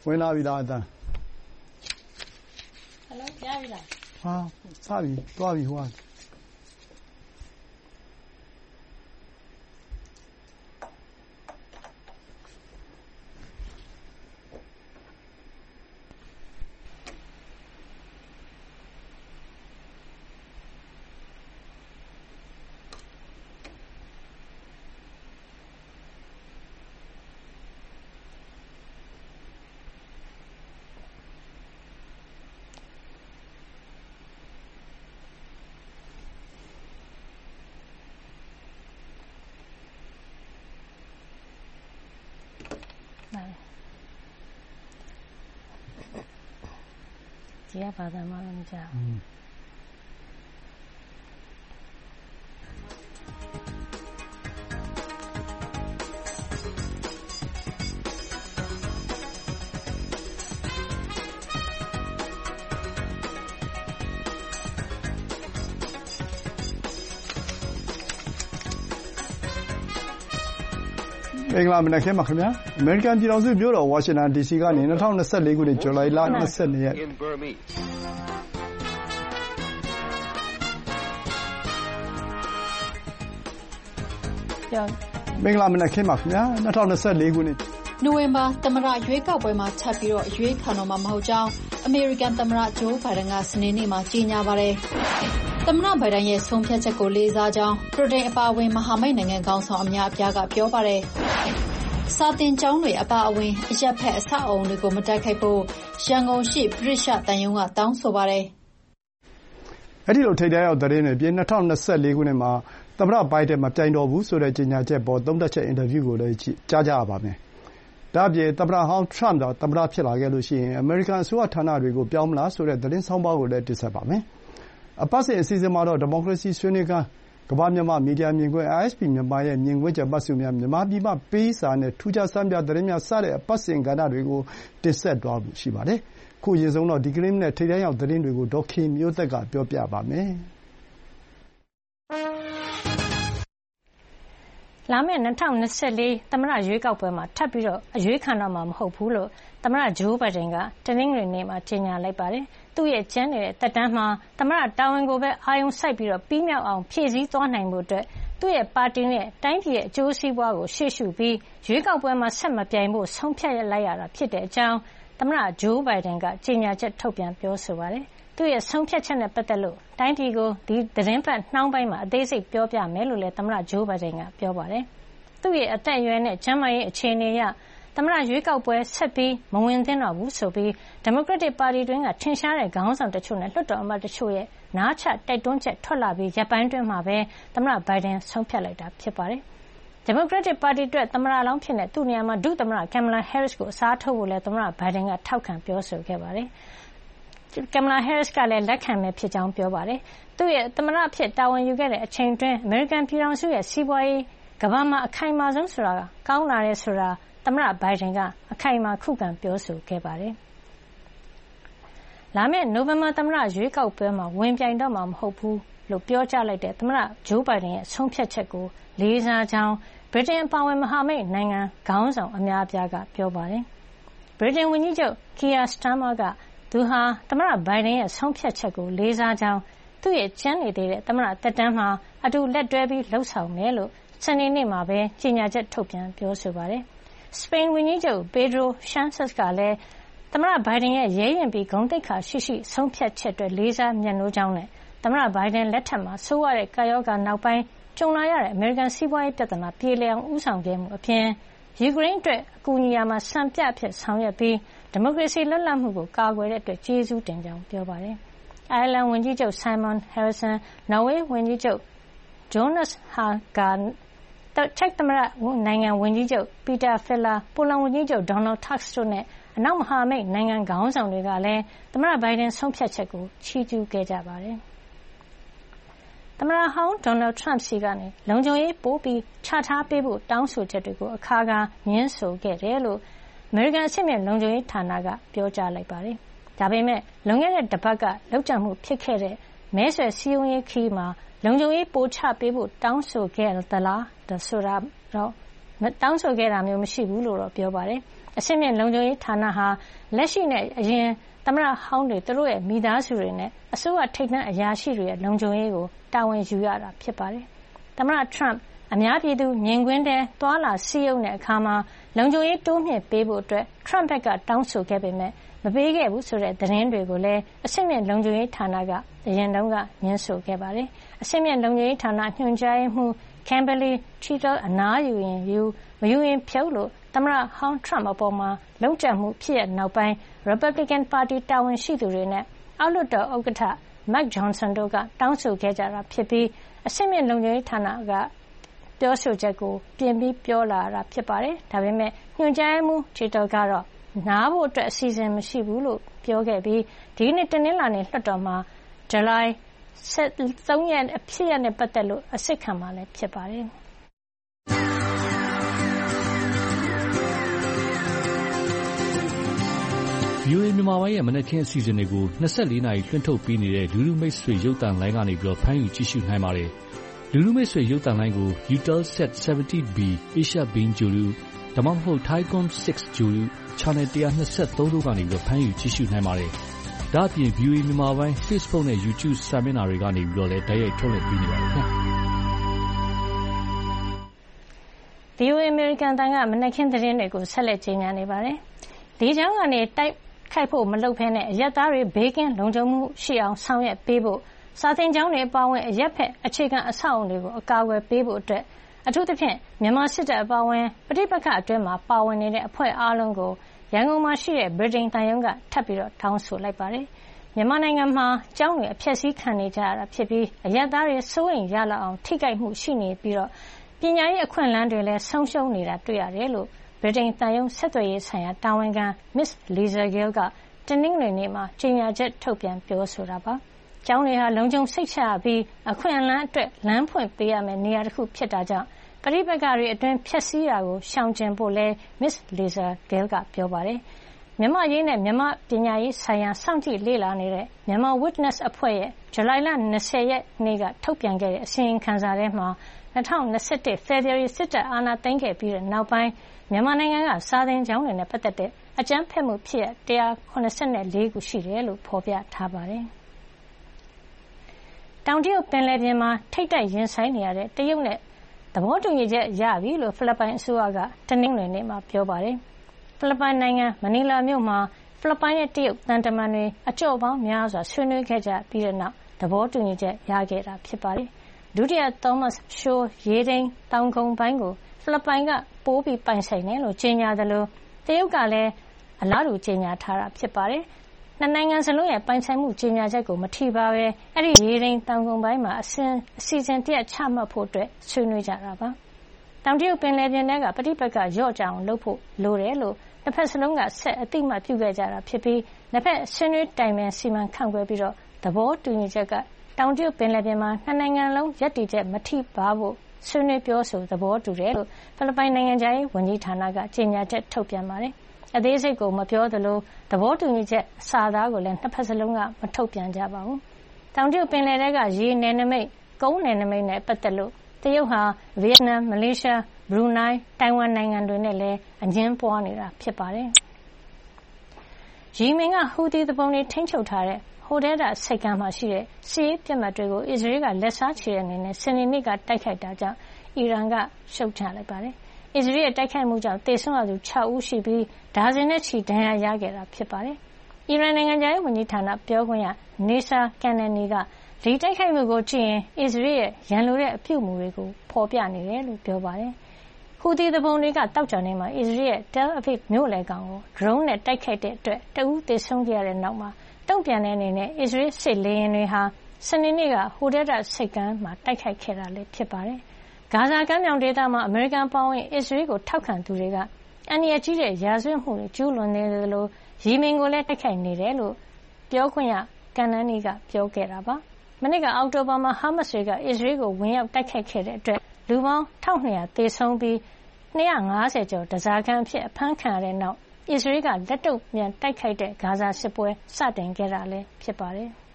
ဝင်လာပြီလားအတန်း Hello ကြားပြီလားဟာစပြီသွားပြီဟိုကဒီကဘာသာမှမကြားမင်္ဂလာမနက်ခင်းပါခင်ဗျာအမေရိကန်ပြည်ထောင်စုမြို့တော်ဝါရှင်တန် DC ကနေ2024ခုနှစ်ဇူလိုင်လ22ရက်မင်္ဂလာမနက်ခင်းပါခင်ဗျာ2024ခုနှစ်နိုဝင်ဘာသမ္မတရွေးကောက်ပွဲမှာထပ်ပြီးတော့ရွေးခံတော့မှာမဟုတ်ကြောင်းအမေရိကန်သမ္မတဂျိုးဘိုင်ဒန်ကစနေနေ့မှာကြေညာပါတယ်သမ္မတဘိုင်ဒန်ရဲ့ဆုံးဖြတ်ချက်ကိုလေးစားကြောင်းဗြိတိန်အပါအဝင်မဟာမိတ်နိုင်ငံခေါင်းဆောင်အများအပြားကပြောပါတယ်စာတင်ကျောင်းတွေအပါအဝင်အရပ်ဖက်အဆောက်အအုံတွေကိုမတိုက်ခိုက်ဖို့ရန်ကုန်ရှိဗြိတိရှတန်ယုံကတောင်းဆိုပါတယ်။အဲဒီလိုထိပ်တန်းရောက်သတင်းတွေပြင်2024ခုနှစ်မှာသမ္မတဘိုင်ဒန်မပြိုင်တော့ဘူးဆိုတဲ့ကြေညာချက်ပေါ်သုံးသပ်ချက်အင်တာဗျူးကိုလည်းကြားကြရပါမယ်။ဒါ့အပြင်သမ္မတဟောင်းထရမ့်သာသမ္မတဖြစ်လာခဲ့လို့ရှိရင်အမေရိကန်အစိုးရဌာနတွေကိုပြောင်းမလားဆိုတဲ့သတင်းဆောင်းပါးကိုလည်းတင်ဆက်ပါမယ်။အပတ်စဉ်အစီအစဉ်မှာတော့ဒီမိုကရေစီဆွေးနွေးခန်းကမ္ဘာမြန်မာမီဒီယာမြင်ကွင်း ISP မြန်မာရဲ့မြင်ကွင်းချက်မှတ်စုများမြန်မာပြည်မှပေးစာနဲ့ထူးခြားဆန်းပြသတင်းများစတဲ့အပတ်စဉ်ကဏ္ဍတွေကိုတင်ဆက်သွားဖို့ရှိပါတယ်။ခုအရင်ဆုံးတော့ဒီကနေ့မနက်ထိပ်တန်းရောက်သတင်းတွေကိုဒေါ်ခင်မျိုးသက်ကပြောပြပါမယ်။လာမယ့်2024သမ္မတရွေးကောက်ပွဲမှာထပ်ပြီးတော့အရွေးခံတော့မှာမဟုတ်ဘူးလို့သမ္မတဂျိုးဘိုင်ဒန်ကတနင်္ဂနွေနေ့မှာကြေညာလိုက်ပါတယ်။သူ့ရဲ့ကျန်းနေတဲ့သက်တမ်းမှာသမ္မတတာဝန်ကိုပဲအာရုံစိုက်ပြီးတော့ပြီးမြောက်အောင်ဖြည့်ဆည်းသွားနိုင်ဖို့အတွက်သူ့ရဲ့ပါတီနဲ့တိုင်းပြည်ရဲ့အကျိုးစီးပွားကိုရှေ့ရှုပြီးရွေးကောက်ပွဲမှာဆက်မပြိုင်ဖို့ဆုံးဖြတ်လိုက်ရတာဖြစ်တဲ့အကြောင်းသမ္မတဂျိုးဘိုင်ဒန်ကကြေညာချက်ထုတ်ပြန်ပြောဆိုပါတယ်။သူ့ရဲ့ဆုံးဖြတ်ချက်နဲ့ပတ်သက်လို့တိုင်းပြည်ကိုဒီသတင်းပတ်နှောင်းပိုင်းမှာအသေးစိတ်ပြောပြမယ်လို့လည်းသမ္မတဂျိုးဘိုင်ဒန်ကပြောပါတယ်။သူ့ရဲ့အသက်အရွယ်နဲ့ကျန်းမာရေးအခြေအနေအရသမ္မတရွေးကောက်ပွဲဆက်ပြီးမဝင်သင့်တော့ဘူးဆိုပြီးဒီမိုကရက်တစ်ပါတီတွင်းကထင်ရှားတဲ့ခေါင်းဆောင်တချို့နဲ့လွှတ်တော်အမတ်တချို့ရဲ့နားချတိုက်တွန်းချက်ထွက်လာပြီးရက်ပိုင်းတွင်းမှာပဲသမ္မတဘိုင်ဒန်ဆုံးဖြတ်လိုက်တာဖြစ်ပါတယ်။ဒီမိုကရက်တစ်ပါတီအတွက်သမ္မတလောင်းဖြစ်တဲ့သူ့နေရာမှာဒုသမ္မတကင်မလာဟဲရစ်ကိုအစားထိုးဖို့လည်းသမ္မတဘိုင်ဒန်ကထောက်ခံပြောဆိုခဲ့ပါတယ်။ကင်မလာဟဲရစ်ကလည်းလက်ခံမယ်ဖြစ်ကြောင်းပြောပါတယ်။သူ့ရဲ့သမ္မတဖြစ်တာဝန်ယူခဲ့တဲ့အချိန်တွင်းအမေရိကန်ပြည်ထောင်စုရဲ့စီးပွားရေးကမ္ဘာမှာအခိုင်အမာဆုံးဆိုတာကောင်းလာတယ်ဆိုတာသမ္မတဘိုင်ဒန်ကအခိုင်အမာခုခံပြောဆိုခဲ့ပါတယ်။လာမယ့်နိုဝင်ဘာသမ္မတရွေးကောက်ပွဲမှာဝင်ပြိုင်တော့မှာမဟုတ်ဘူးလို့ပြောကြားလိုက်တဲ့သမ္မတဂျိုးဘိုင်ဒန်ရဲ့ဆုံးဖြတ်ချက်ကိုလေးစားကြောင်းဗြိတိန်အပါအဝင်မဟာမိတ်နိုင်ငံခေါင်းဆောင်အများအပြားကပြောပါတယ်။ဗြိတိန်ဝန်ကြီးချုပ်ကီယာစတာမာကသူဟာသမ္မတဘိုင်ဒန်ရဲ့ဆုံးဖြတ်ချက်ကိုလေးစားကြောင်းသူ့ရဲ့ကျန်းနေသေးတဲ့သမ္မတသက်တမ်းမှာအတူလက်တွဲပြီးလှုပ်ဆောင်မယ်လို့စနေနေ့မှာပဲကြေညာချက်ထုတ်ပြန်ပြောဆိုပါတယ်။စပိန်ဝန်ကြီးချုပ်ပေဒရိုရှန်ဆက်စ်ကလည်းသမ္မတဘိုင်ဒန်ရဲ့ရဲရင်ပြီးဂုဏ်သိက္ခာရှိဆုံးဖြတ်ချက်အတွက်လေးစားမြတ်နိုးကြောင်းနဲ့သမ္မတဘိုင်ဒန်လက်ထက်မှာဆိုးရတဲ့ကာရောဂါနောက်ပိုင်းကြုံလာရတဲ့အမေရိကန်စီးပွားရေးပြဿနာပြေလည်အောင်ဦးဆောင်ခဲ့မှုအပြင်ယူကရိန်းအတွက်အကူအညီရာမှာစံပြအဖြစ်ဆောင်ရွက်ပြီးဒီမိုကရေစီလွတ်လပ်မှုကိုကာကွယ်တဲ့အတွက်ကျေးဇူးတင်ကြောင်းပြောပါတယ်။အိုင်ယာလန်ဝန်ကြီးချုပ်ဆိုင်မွန်ဟဲရစ်ဆန်နော်ဝေးဝန်ကြီးချုပ်ဂျိုနတ်ဟာဂါချက်သမ္မတနိုင်ငံဝန်ကြီးချုပ်ပီတာဖီလာပိုလန်ဝန်ကြီးချုပ်ဒေါ်နယ်တက်စ်တို့နဲ့အနောက်မဟာမိတ်နိုင်ငံခေါင်းဆောင်တွေကလည်းသမ္မတဘိုင်ဒန်ဆုံးဖြတ်ချက်ကိုချီးကျူးခဲ့ကြပါတယ်။သမ္မတဟောင်းဒေါ်နယ်ထရမ့်စီကနေလုံခြုံရေးပိုပြီးချထားပေးဖို့တောင်းဆိုချက်တွေကိုအခါခါငြင်းဆိုခဲ့တယ်လို့အမေရိကန်အဆင့်မြင့်လုံခြုံရေးဌာနကပြောကြားလိုက်ပါတယ်။ဒါပေမဲ့လွန်ခဲ့တဲ့တစ်ပတ်ကလုပ်ကြံမှုဖြစ်ခဲ့တဲ့မဲဆွယ်စည်းရုံးရေးခရီးမှာလုံခြုံရေးပိုချပေးဖို့တောင်းဆိုခဲ့သလားဆိုတာတော့တောင်းဆိုခဲ့တာမျိုးမရှိဘူးလို့တော့ပြောပါတယ်။အဆင့်မြင့်လုံခြုံရေးဌာနဟာလက်ရှိနဲ့အရင်သမ္မတဟောင်းတွေသူတို့ရဲ့မိသားစုတွေနဲ့အစိုးရထိပ်တန်းအရာရှိတွေရဲ့လုံခြုံရေးကိုတာဝန်ယူရတာဖြစ်ပါတယ်။သမ္မတ Trump အများပြည်သူမြင်ကွင်းထဲသွားလာစည်းရုံးတဲ့အခါမှာလုံခြုံရေးတိုးမြှင့်ပေးဖို့အတွက် Trump ဘက်ကတောင်းဆိုခဲ့ပေမဲ့မပေးခဲ့ဘူးဆိုတဲ့သတင်းတွေကိုလည်းအဆင့်မြင့်လုံခြုံရေးဌာနကအရင်တုန်းကငြင်းဆိုခဲ့ပါတယ်။အဆင့်မြင့်လုံခြုံရေးဌာနညွှန်ကြားရေးမှူး Kimberly Cheatle အနားယူရင်ယူမယူရင်ဖြုတ်လို့သမ္မတဟောင်း Trump အပေါ်မှာလုပ်ကြံမှုဖြစ်တဲ့နောက်ပိုင်း Republican ပါတီတာဝန်ရှိသူတွေနဲ့အောက်လွှတ်တော်ဥက္ကဋ္ဌ Mike Johnson တို့ကတောင်းဆိုခဲ့ကြတာဖြစ်ပြီးအဆင့်မြင့်လုံခြုံရေးဌာနကပြောဆိုချက်ကိုပြင်ပြီးပြောလာတာဖြစ်ပါတယ်။ဒါပေမဲ့ညွှန်ကြားရေးမှူး Cheatle ကတော့နားဖို့အတွက်အစီအစဉ်မရှိဘူးလို့ပြောခဲ့ပြီးဒီနေ့တနင်္လာနေ့လွှတ်တော်မှာဇူလိုင်3 ရက်ဖြစ်ရပ်နဲ့ပတ်သက်လို့အစစ်ခံမှာလည်းဖြစ်ပါတယ်။ VOA မြန်မာပိုင်းရဲ့မနက်ခင်းအစီအစဉ်တွေကို24နာရီလွှင့်ထုတ်ပေးနေတဲ့လူလူမိတ်ဆွေရုပ်သံလိုင်းကနေဖမ်းယူကြည့်ရှုနိုင်ပါတယ်။လူလူမိတ်ဆွေရုပ်သံလိုင်းကို Eutelsat 70B Asia Beam Guru ဒါမှမဟုတ် Thaicom 6 Guru Channel 123တို့ကနေဖမ်းယူကြည့်ရှုနိုင်ပါတယ်။ဒါ့အပြင် VOA မြန်မာပိုင်း Facebook နဲ့ YouTube စာမျက်နှာတွေကနေလည်းတိုက်ရိုက်ထုတ်လွှင့်ပေးနေပါတယ်ခင်ဗျာ။ VOA အမေရိကန်အသံကမနက်ခင်းသတင်းတွေကိုဆက်လက်ကြေညာနေပါတယ်။လေကြောင်းကနေတိုက်ခိုက်ဖို့မလုပ်ဘဲနဲ့အရပ်သားတွေဘေးကင်းလုံခြုံမှုရှိအောင်ဆောင်ရွက်ပေးဖို့စာသင်ကျောင်းတွေအပါအဝင်အရပ်ဖက်အခြေခံအဆောက်အအုံတွေကိုအကာအကွယ်ပေးဖို့အတွက်အထူးသဖြင့်မြန်မာစစ်တပ်အပါအဝင်ပဋိပက္ခအတွင်းမှာပါဝင်နေတဲ့အဖွဲ့အားလုံးကိုရန်ကုန်မှာရှိတဲ့ဗြိတိန်သံရုံးကထပ်ပြီးတောင်းဆိုလိုက်ပါတယ်။မြန်မာနိုင်ငံမှာကျောင်းတွေအဖျက်ဆီးခံနေကြရတာဖြစ်ပြီးအရပ်သားတွေစိုးရိမ်ရလောက်အောင်ထိခိုက်မှုရှိနေပြီးတော့ပညာရေးအခွင့်အလမ်းတွေလည်းဆုံးရှုံးနေတာတွေ့ရတယ်လို့ဗြိတိန်သံရုံးဆက်သွယ်ရေးဆိုင်ရာတာဝန်ခံ Miss Lisa Gill ကတနင်္ဂနွေနေ့မှာကြေညာချက်ထုတ်ပြန်ပြောဆိုတာပါ။ကျောင်းတွေဟာလုံခြုံစိတ်ချရပြီးအခွင့်အလမ်းအတွက်လမ်းဖွင့်ပေးရမယ့်နေရာတစ်ခုဖြစ်တာကြောင့်ပဋိပက္ခတွေအတွင်းဖျက်ဆီးတာကိုရှောင်ကျဉ်ဖို့လည်း Miss Lisa Gill ကပြောပါတယ်။မြန်မာရေးနဲ့မြန်မာပညာရေးဆိုင်ရာစောင့်ကြည့်လေ့လာနေတဲ့မြန်မာ Witness အဖွဲ့ရဲ့ဇူလိုင်လ20ရက်နေ့ကထုတ်ပြန်ခဲ့တဲ့အစီရင်ခံစာထဲမှာ2021 ဖေဖော်ဝါရီစစ်တပ်အာဏာသိမ်းခဲ့ပြီးတဲ့နောက်ပိုင်းမြန်မာနိုင်ငံကစာသင်ကျောင်းတွေနဲ့ပတ်သက်တဲ့အကြမ်းဖက်မှုဖြစ်ရပ်184ခုရှိတယ်လို့ဖော်ပြထားပါတယ်။တောင်တရုတ်ပင်လယ်ပြင်မှာထိပ်တိုက်ရင်ဆိုင်နေရတဲ့တရုတ်နဲ့သဘောတူညီချက်ရပြီလို့ဖိလစ်ပိုင်အစိုးရကတနင်္ဂနွေနေ့မှာပြောပါတယ်။ဖိလစ်ပိုင်နိုင်ငံမနီလာမြို့မှာဖိလစ်ပိုင်နဲ့တရုတ်သံတမန်တွေအကြော့ပေါင်းများစွာဆွေးနွေးခဲ့ကြပြီးတဲ့နောက်သဘောတူညီချက်ရခဲ့တာဖြစ်ပါတယ်။ဒုတိယ Thomas Shoal ရေထိန်းတောင်ကုန်းပိုင်းကိုဖိလစ်ပိုင်ကပိုပြီးပိုင်ဆိုင်တယ်လို့ကြေညာသလိုတရုတ်ကလည်းအလားတူကြေညာထားတာဖြစ်ပါတယ်။နှစ်နိုင်ငံစလုံးရဲ့ပိုင်ဆိုင်မှုကြေညာချက်ကိုမထိပါဘဲအဲ့ဒီရေထိန်းတောင်ကုန်းပိုင်းမှာအစီအစဉ်တရက်ချမှတ်ဖို့အတွက်ဆွေးနွေးကြတာပါ။တောင်တရုတ်ပင်လယ်ပြင်ထဲကပဋိပက္ခလျော့ကျအောင်လုပ်ဖို့လိုတယ်လို့နှစ်ဖက်စလုံးကဆက်အသိမှတ်ပြုခဲ့ကြတာဖြစ်ပြီးနှစ်ဖက်ဆွေးနွေးတိုင်ပင်စီမံခန့်ခွဲပြီးတော့သဘောတူညီချက်ကတောင်တရုတ်ပင်လယ်ပြင်မှာနှစ်နိုင်ငံလုံးရပ်တည်ချက်မထိပါဖို့ဆွေးနွေးပြောဆိုသဘောတူတယ်လို့ဖိလစ်ပိုင်နိုင်ငံခြားရေးဝန်ကြီးဌာနကကြေညာချက်ထုတ်ပြန်ပါတယ်။အသေးစိတ်ကိုမပြောသလိုသဘောတူညီချက်စာသားကိုလည်းနှစ်ဖက်စလုံးကမထုတ်ပြန်ကြပါဘူး။တောင်တရုတ်ပင်လယ်ထဲကရေနယ်နိမိတ်ကုန်းနယ်နိမိတ်နဲ့ပတ်သက်လို့တရုတ်ဟာဗီယက်နမ်မလေးရှားဘရူနိုင်းတိုင်ဝမ်နိုင်ငံတွေနဲ့လည်းအငြင်းပွားနေတာဖြစ်ပါတယ်။ယီမင်ကဟူသီသူပုန်တွေထိန်းချုပ်ထားတဲ့ဟိုဒဲတာဆိပ်ကမ်းမှာရှိတဲ့စစ်ရေးပစ်မှတ်တွေကိုအစ္စရေးကလက်စားချေတဲ့အနေနဲ့စနေနေ့ကတိုက်ခိုက်တာကြောင့်အီရန်ကရှုတ်ချလိုက်ပါတယ်။အစ္စရေးရဲ့တိုက်ခိုက်မှုကြောင့်သေဆုံးရသူ6ဦးရှိပြီးဒါဇင်နဲ့ချီဒဏ်ရာရခဲ့တာဖြစ်ပါတယ်။အီရန်နိုင်ငံခြားရေးဝန်ကြီးဌာနပြောခွင့်ရနေဆာကန်နနီကဒီတိုက်ခိုက်မှုကိုကြည့်ရင်အစ္စရေးရဲ့ရန်လိုတဲ့အပြုအမူတွေကိုဖော်ပြနေတယ်လို့ပြောပါတယ်။ဟူသီသူပုန်တွေကတောက်ကြနေမှာအစ္စရေးရဲ့ Tel Aviv မြို့လယ်ကောင်ကို drone နဲ့တိုက်ခိုက်တဲ့အတွက်တဦးသေဆုံးခဲ့ရတဲ့နောက်မှာတုံ့ပြန်တဲ့အနေနဲ့အစ္စရေးစစ်လေယာဉ်တွေဟာစနေနေ့ကဟိုဒဲတာဆိပ်ကမ်းမှာတိုက်ခိုက်ခဲ့တာလည်းဖြစ်ပါတယ်။ဂါဇာကမ်းမြောင်ဒေသမှာအမေရိကန်ပေါင်းဝင်အစ္စရေးကိုထောက်ခံသူတွေကအန္တရာယ်ကြီးတဲ့ရာဇဝတ်မှုတွေကျူးလွန်နေတယ်လို့ယီမင်ကိုလည်းတိုက်ခိုက်နေတယ်လို့ပြောခွင့်ရကန်နနီကပြောခဲ့တာပါ။မနေ့ကအောက်တိုဘာမှာဟာမတ်စ်တွေကအစ္စရေးကိုဝင်ရောက်တိုက်ခိုက်ခဲ့တဲ့အတွက်လူပေါင်း1200သေဆုံးပြီး250ကျော်ဓားစာခံအဖြစ်အဖမ်းခံရတဲ့နောက်အစ္စရေးကလက်တုံ့ပြန်တိုက်ခိုက်တဲ့ဂါဇာစစ်ပွဲစတင်ခဲ့တာလည်းဖြစ်ပါတယ်။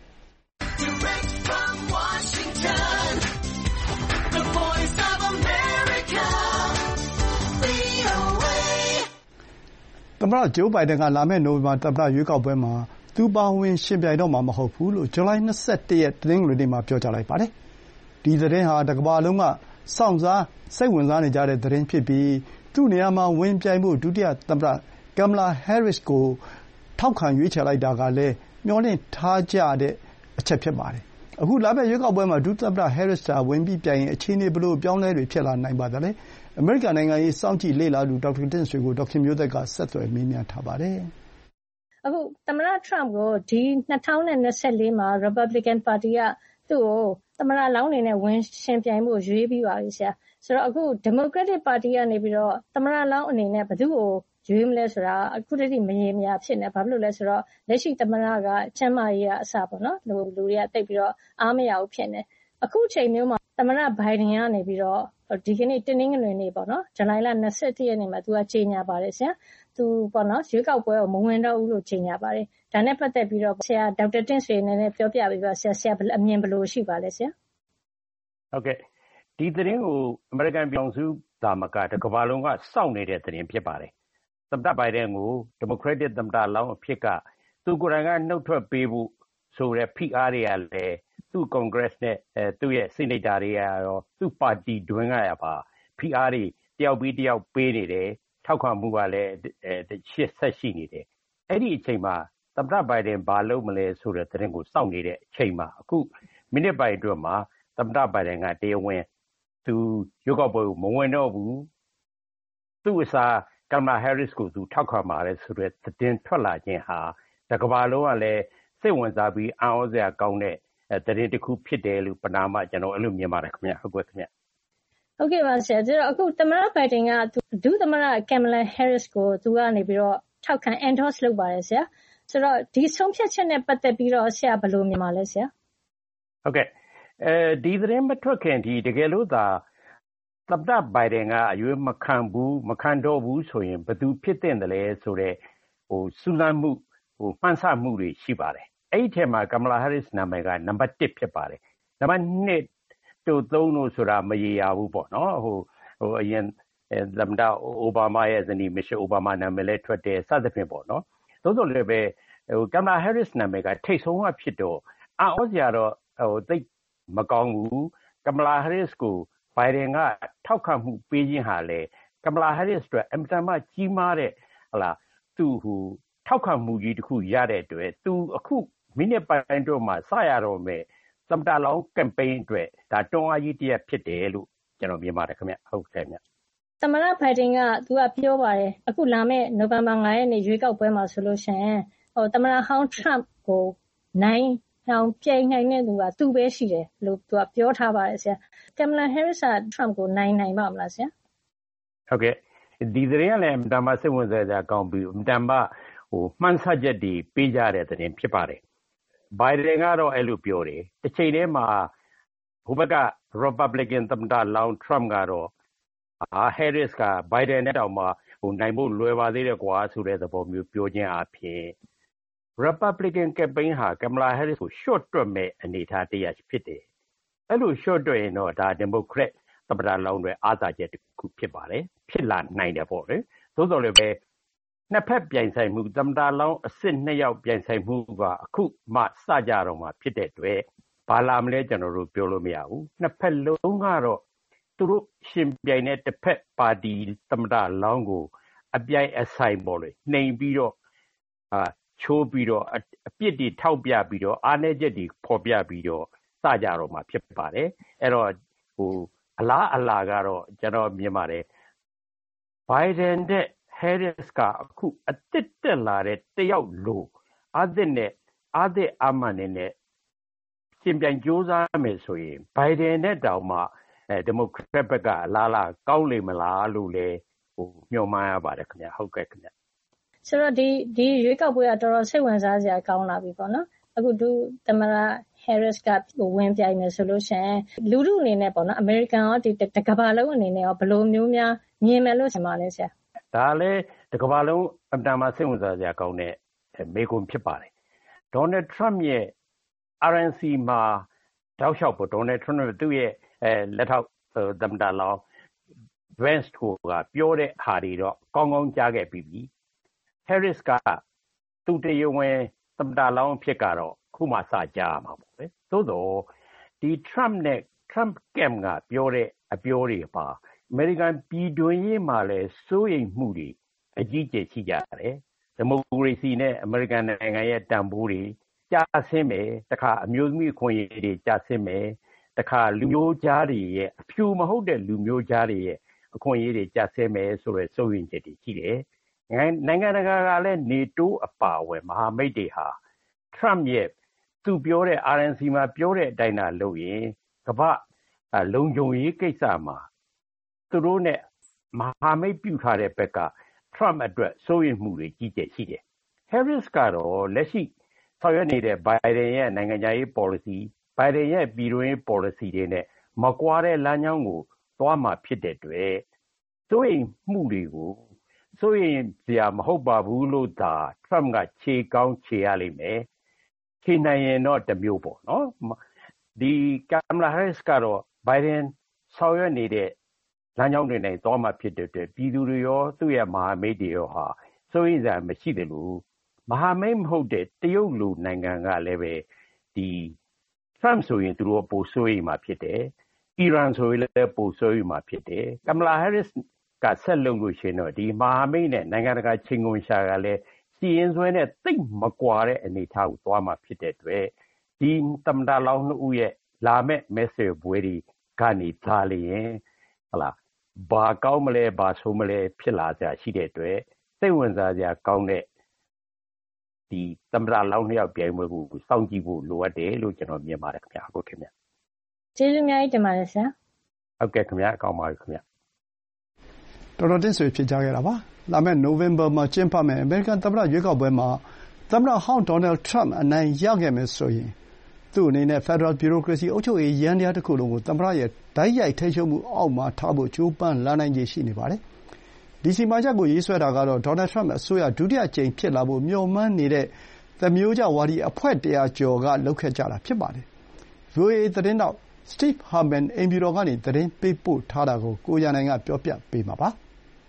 သမ္မတဂျိုးဘိုင်ဒန်ကလာမယ့်နိုဝင်ဘာသမ္မတရွေးကောက်ပွဲမှာသူပါဝင်ယှဉ်ပြိုင်တော့မှာမဟုတ်ဘူးလို့ဇူလိုင်21 ရက်တနင်္ဂနွေနေ့မှာပြောကြားလိုက်ပါတယ်။ဒီသတင်းဟာတကမ္ဘာလုံးကစောင့်စားစိတ်ဝင်စားနေကြတဲ့သတင်းဖြစ်ပြီးသူ့နေရာမှာဝင်ပြိုင်ဖို့ဒုတိယသမ္မတကမ်မလာဟဲရစ်ကိုထောက်ခံရွေးချယ်လိုက်တာကလည်းမျှော်လင့်ထားကြတဲ့အချက်ဖြစ်ပါတယ်။အခုလာမယ့်ရွေးကောက်ပွဲမှာဒုသမ္မတဟဲရစ်သာဝင်ပြီးပြိုင်ရင်အခြေအနေဘယ်လိုပြောင်းလဲတွေဖြစ်လာနိုင်ပါသလဲ။အမေရိကန်နိုင်ငံရေးစောင့်ကြည့်လေ့လာသူဒေါက်တာတင့်ဆွေကိုဒေါက်ခင်မျိုးသက်ကဆက်သွယ်မေးမြန်းထားပါတယ်။အခုသမ္မတထရမ့်ကိုဒီ2024မှာ Republican Party ကသူ့ကိုသမ္မတလောင်းအနေနဲ့ဝင်ရှင်ပြိုင်ဖို့ရွေးပြီးပါပြီဆရာ။ဆိုတော့အခု Democratic Party ကနေပြီးတော့သမ္မတလောင်းအနေနဲ့ဘယ်သူ့ကိုရွေးမလဲဆိုတာအခုတည်းကမရေမရာဖြစ်နေ။ဘာဖြစ်လို့လဲဆိုတော့လက်ရှိသမ္မတကကျန်းမာရေးကအစပေါ့နော်လူတွေကတိတ်ပြီးတော့အားမရဘူးဖြစ်နေ။အခုချိန်မျိုးမှာသမ္မတဘိုင်ဒန်ကနေပြီးတော့ဒီကနေ့တနင်္ဂနွေနေ့ပေါ့နော်ဇူလိုင်လ21ရက်နေ့မှာသူကကြေညာပါတယ်ဆရာ။သူပေါ့နော်ရွေးကောက်ပွဲကိုမဝင်တော့ဘူးလို့ကြေညာပါတယ်။ဒါနဲ့ပတ်သက်ပြီးတော့ဆရာဒေါက်တာတင့်ဆွေအနေနဲ့ပြောပြပေးပါဆရာအမြင်ဘယ်လိုရှိပါလဲဆရာ။ဟုတ်ကဲ့ဒီသတင်းကိုအမေရိကန်ပြည်ထောင်စုသာမကတကမ္ဘာလုံးကစောင့်နေတဲ့သတင်းဖြစ်ပါတယ်။သမ္မတဘိုင်ဒန်ကိုဒီမိုကရက်တစ်သမ္မတလောင်းအဖြစ်ကသူကိုယ်တိုင်ကနှုတ်ထွက်ပေးဖို့ဆိုတဲ့ဖိအားတွေကလည်းသူ့ကွန်ဂရက်နဲ့သူ့ရဲ့ဆီနိတ်တာတွေကရောသူ့ပါတီတွင်းကရပါဖိအားတွေတယောက်ပြီးတယောက်ပေးနေတယ်ထောက်ခံမှုကလည်းဆက်ရှိနေတယ်အဲ့ဒီအချိန်မှာသမ္မတဘိုင်ဒန်ဘာလုပ်မလဲဆိုတဲ့သတင်းကိုစောင့်နေတဲ့အချိန်မှာအခုမိနစ်ပိုင်းအတွင်းမှာသမ္မတဘိုင်ဒန်ကတရားဝင်သူရွေးကောက်ပွဲကိုမဝင်တော့ဘူးသူ့အစားကမ်မလာဟဲရစ်ကိုသူထောက်ခံပါတယ်ဆိုတဲ့သတင်းထွက်လာခြင်းဟာတကမ္ဘာလုံးကလည်းစိတ်ဝင်စားပြီးအံ့ဩစရာကောင်းတဲ့သတင်းတစ်ခုဖြစ်တယ်လို့ပဏာမကျွန်တော်အဲ့လိုမြင်ပါတယ်ခင်ဗျဟုတ်ကဲ့ခင်ဗျဟုတ်ကဲ့ပါဆရာအခုသမ္မတဘိုင်ဒန်ကဒုသမ္မတကမ်မလာဟဲရစ်ကိုသူကနေပြီးတော့ထောက်ခံ endorse လုပ်ပါတယ်ဆရာဆိုတော့ဒီဆုံးဖြတ်ချက်နဲ့ပတ်သက်ပြီးတော့ဆရာဘယ်လိုမြင်ပါလဲဆရာဟုတ်ကဲ့ဒီသတင်းမထွက်ခင်ဒီတကယ်လို့သာသမ္မတဘိုင်ဒန်ကအရွေးမခံတော့ဘူးဆိုရင်ဘယ်သူဖြစ်တဲ့တယ်လဲဆိုတော့စူးစမ်းမှုမှန်းဆမှုတွေရှိပါတယ်အဲ့ဒီထဲမှာကမ်မလာဟဲရစ်နာမည်ကနံပါတ်1ဖြစ်ပါတယ်နံပါတ်2တို့3တို့ဆိုတာမရေရာဘူးပေါ့နော်အရင်သမ္မတအိုဘားမားရဲ့ဇနီးမီရှယ်အိုဘားမားနာမည်လည်းထွက်တယ်စသဖြင့်ပေါ့နော်သို့တော်လည်းပဲကမ်မလာဟဲရစ်နာမည်ကထိတ်ဆုံးကဖြစ်တော့အံ့ဩစရာတော့သိမကောင်းဘူးကမ်မလာဟဲရစ်ကိုဘိုင်ဒန်ကထောက်ခံမှုပေးခြင်းဟာလေကမ်မလာဟဲရစ်အတွက်အင်တာမကြီးမားတဲ့သူထောက်ခံမှုကြီးတစ်ခုရတဲ့အတွက်သူအခုမိနစ်ပိုင်းတော့မှစရတော့မယ်သမ္မတလောင်းကမ်ပိန်းအတွက်ဒါတွန်းအားကြီးတစ်ရပ်ဖြစ်တယ်လို့ကျွန်တော်မြင်ပါတယ်ခင်ဗျဟုတ်ကဲ့ဗျသမ္မတဘိုင်ဒန်ကသူကပြောပါတယ်အခုလာမယ့်နိုဝင်ဘာ9ရက်နေ့ရွေးကောက်ပွဲမှာဆိုလို့ရှိရင်သမ္မတဟောင်းထရမ့်ကိုနိုင်အောင်ပြိုင်နိုင်တဲ့သူကသူပဲရှိတယ်လို့သူကပြောထားပါတယ်ဆရာကမ်မလာဟဲရစ်ကထရမ့်ကိုနိုင်ပါမလားဆရာဟုတ်ကဲ့ဒီသတင်းကလည်းအင်တာမစိတ်ဝင်စားစရာကောင်းပြီးအင်တာမမှန်းဆချက်တွေပေးကြတဲ့သတင်းဖြစ်ပါတယ်ဘိုင်ဒန်ကတော့အဲ့လိုပြောတယ်တစ်ချိန်တည်းမှာဟိုဘက်က Republican သမ္မတလောင်း Trump ကတော့Harris ကဘိုင်ဒန်နဲ့တောင်မှနိုင်ဖို့လွယ်ပါသေးတယ်ကွာဆိုတဲ့သဘောမျိုးပြောခြင်းအပြင် Republican campaign ဟာ Kamala Harris ကို short တွက်မဲ့အနေအထားတရားဖြစ်တယ်အဲ့လို short တွက်ရင်တော့ဒါ Democrat သမ္မတလောင်းတွေအားသာချက်တစ်ခုဖြစ်ပါတယ်ဖြစ်လာနိုင်တယ်ပေါ့လေသို့တော်လည်းပဲနှစ်ဖက်ပြိုင်ဆိုင်မှုသမ္မတလောင်းအစ်စ်2ယောက်ပြိုင်ဆိုင်မှုကအခုမှစကြတော့မှဖြစ်တဲ့အတွက်ဘာလာမလဲကျွန်တော်တို့ပြောလို့မရဘူးနှစ်ဖက်လုံးကတော့သူတို့ရှင်ပြိုင်တဲ့တစ်ဖက်ပါတီသမ္မတလောင်းကိုအပြိုင်အဆိုင်ပေါ့လေနှိမ်ပြီးတော့ချိုးပြီးတော့အပြစ်တွေထောက်ပြပြီးတော့အားနည်းချက်တွေဖော်ပြပြီးတော့စကြတော့မှဖြစ်ပါတယ်အဲ့တော့အလားကတော့ကျွန်တော်မြင်ပါတယ်ဘိုင်ဒန်တဲ့Harris ကအခုအသစ်တက်လာတဲ့တယောက်လိုအာသစ်အာမန်နဲ့ရှင်ပြိုင်ကြိုးစားမယ်ဆိုရင်ဘိုင်ဒန်နဲ့တောင်မှဒီမိုကရက်ဘက်ကအလားကောင်းလိမ့်မလားလို့လည်းညွှန်မှန်းရပါတယ်ခင်ဗျဟုတ်ကဲ့ခင်ဗျဆိုတော့ဒီရွေးကောက်ပွဲကတော်တော်စိတ်ဝင်စားစရာကောင်းလာပြီပေါ့နော်အခုသမ္မတ Harris ကဝင်ပြိုင်မယ်ဆိုလို့ရှိရင်လူထုအနေနဲ့ပေါ့နော်အမေရိကန်ရောဒီတကမ္ဘာလုံးအနေနဲ့ရောဘယ်လိုမျိုးများမြင်မယ်လို့ထင်ပါလဲဆရာဒါလည်းတကမ္ဘာလုံးအမှန်တမ်းစိတ်ဝင်စားစရာကောင်းတဲ့မေးခွန်းဖြစ်ပါတယ်ဒေါ်နယ်ထရမ့်ရဲ့ RNC မှာတောက်လျှောက်ပေါ်ဒေါ်နယ်ထရမ့်သူ့ရဲ့လက်ထောက်သမ္မတလောင်း Vance ကပြောတဲ့ဟာတွေတော့ကောင်းကောင်းကြားခဲ့ပြီးပြီ Harris ကသူတရားဝင်သမ္မတလောင်းဖြစ်ကတော့ခုမှစကြားမှာပေါ့လေသို့တော့ဒီ Trump camp ကပြောတဲ့အပြောတွေပါအမေရိကန်ပြည်တွင်းရေးမှာလည်းစိုးရိမ်မှုတွေအကြီးကျယ်ရှိကြတယ်ဒီမိုကရေစီနဲ့အမေရိကန်နိုင်ငံရဲ့တန်ဖိုးတွေကျဆင်းမယ်တခါအမျိုးသမီးခွင့်ရတွေကျဆင်းမယ်တခါလူမျိုးကြားတွေရဲ့အဖြူမဟုတ်တဲ့လူမျိုးကြားတွေရဲ့အခွင့်အရေးတွေကျဆင်းမယ်ဆိုတဲ့စိုးရိမ်ချက်တွေရှိတယ်နိုင်ငံတကာကလည်း NATO အပါအဝင်မဟာမိတ်တွေဟာ Trump ရဲ့သူပြောတဲ့ RNC မှာပြောတဲ့အတိုင်းသာလုပ်ရင်ကမ္ဘာလုံခြုံရေးကိစ္စမှာသူတို့နဲ့မဟာမိတ်ပြုထားတဲ့ဘက်က Trump အတွက်စိုးရိမ်မှုတွေကြီးကျယ်ရှိတယ်။ Harris ကတော့လက်ရှိဆောင်ရွက်နေတဲ့ Biden ရဲ့နိုင်ငံခြားရေး policy Biden ရဲ့ပြည်တွင်းရေး policy တွေနဲ့မကွာတဲ့လမ်းကြောင်းကိုသွားမှာဖြစ်တဲ့အတွက်စိုးရိမ်မှုတွေကိုစိုးရိမ်စရာမဟုတ်ပါဘူးလို့သာ Trump ကခြေကောင်းခြေရလိမ့်မယ်ခြေနိုင်ရင်တော့တစ်မျိုးပေါ့နော်ဒီ Kamala Harris ကတော့ Biden ဆောင်ရွက်နေတဲ့လမ်းကြောင်းတွေနဲ့သွားမှာဖြစ်တဲ့အတွက်ပြည်သူတွေရောသူ့ရဲ့မဟာမိတ်တွေရောဟာစိုးရိမ်စရာမရှိတယ်လို့မဟာမိတ်မဟုတ်တဲ့တရုတ်လူနိုင်ငံကလည်းပဲဒီ Trump ဆိုရင်သူတို့ပိုစိုးရိမ်မှာဖြစ်တယ်အီရန်ဆိုရင်လည်းပိုစိုးရိမ်မှာဖြစ်တယ် Kamala Harris ကဆက်လုပ်လို့ရှိရင်တော့ဒီမဟာမိတ်နဲ့နိုင်ငံတကာချင်းကုန်ရှာကလည်းစီရင်ဆွဲနဲ့သိပ်မကွာတဲ့အနေအထားကိုသွားမှာဖြစ်တဲ့အတွက်ဒီသမ္မတလောင်းနှစ်ဦးရဲ့လာမဲ့ message ပွဲတွေကနေသားလျင်ဟလာဘာကောင်းမလဲဘာဆိုးမလဲဖြစ်လာကြရှိတဲ့အတွက်စိတ်ဝင်စားစရာကောင်းတဲ့ဒီသမ္မတလောင်းနှစ်ယောက်ပြိုင်ပွဲကိုစောင့်ကြည့်ဖို့လိုအပ်တယ်လို့ကျွန်တော်မြင်ပါတယ်ခင်ဗျာဟုတ်ခင်ဗျာကျေးဇူးအများကြီးတင်ပါတယ်ဆရာဟုတ်ကဲ့ခင်ဗျာအကောင်းပါပြီခင်ဗျာတော်တင်ဆွေဖြစ်ကြခဲ့တာပါလာမယ့်နိုဝင်ဘာမှာကျင်းပမယ့်အမေရိကန်သမ္မတရွေးကောက်ပွဲမှာသမ္မတဟောင်းဒေါ်နယ်ထရမ့်အနိုင်ရခဲ့မယ်ဆိုရင်သူ့အနေနဲ့ဖက်ဒရယ်ဗျူရိုကရေစီအုပ်ချုပ်ရေးယန္တရားတစ်ခုလုံးကိုသမ္မတရဲ့တိုက်ရိုက်ထိန်းချုပ်မှုအောက်မှာထားဖို့ကြိုးပမ်းလာနိုင်ခြေရှိနေပါတယ်။ဒီစီမံချက်ကိုရေးဆွဲတာကတော့ဒေါ်နယ်ထရမ့်အစိုးရဒုတိယကြိမ်ဖြစ်လာဖို့မျှော်မှန်းနေတဲ့သမားရိုးကျဝါဒီအဖွဲ့100ကျော်ကလုပ်ခဲ့ကြတာဖြစ်ပါတယ်။ VOA သတင်းထောက် Steve Herman အိမ်ဖြူတော်ကနေသတင်းပေးပို့ထားတာကိုကိုရန်နိုင်ကပြောပြပေးမှာပါ။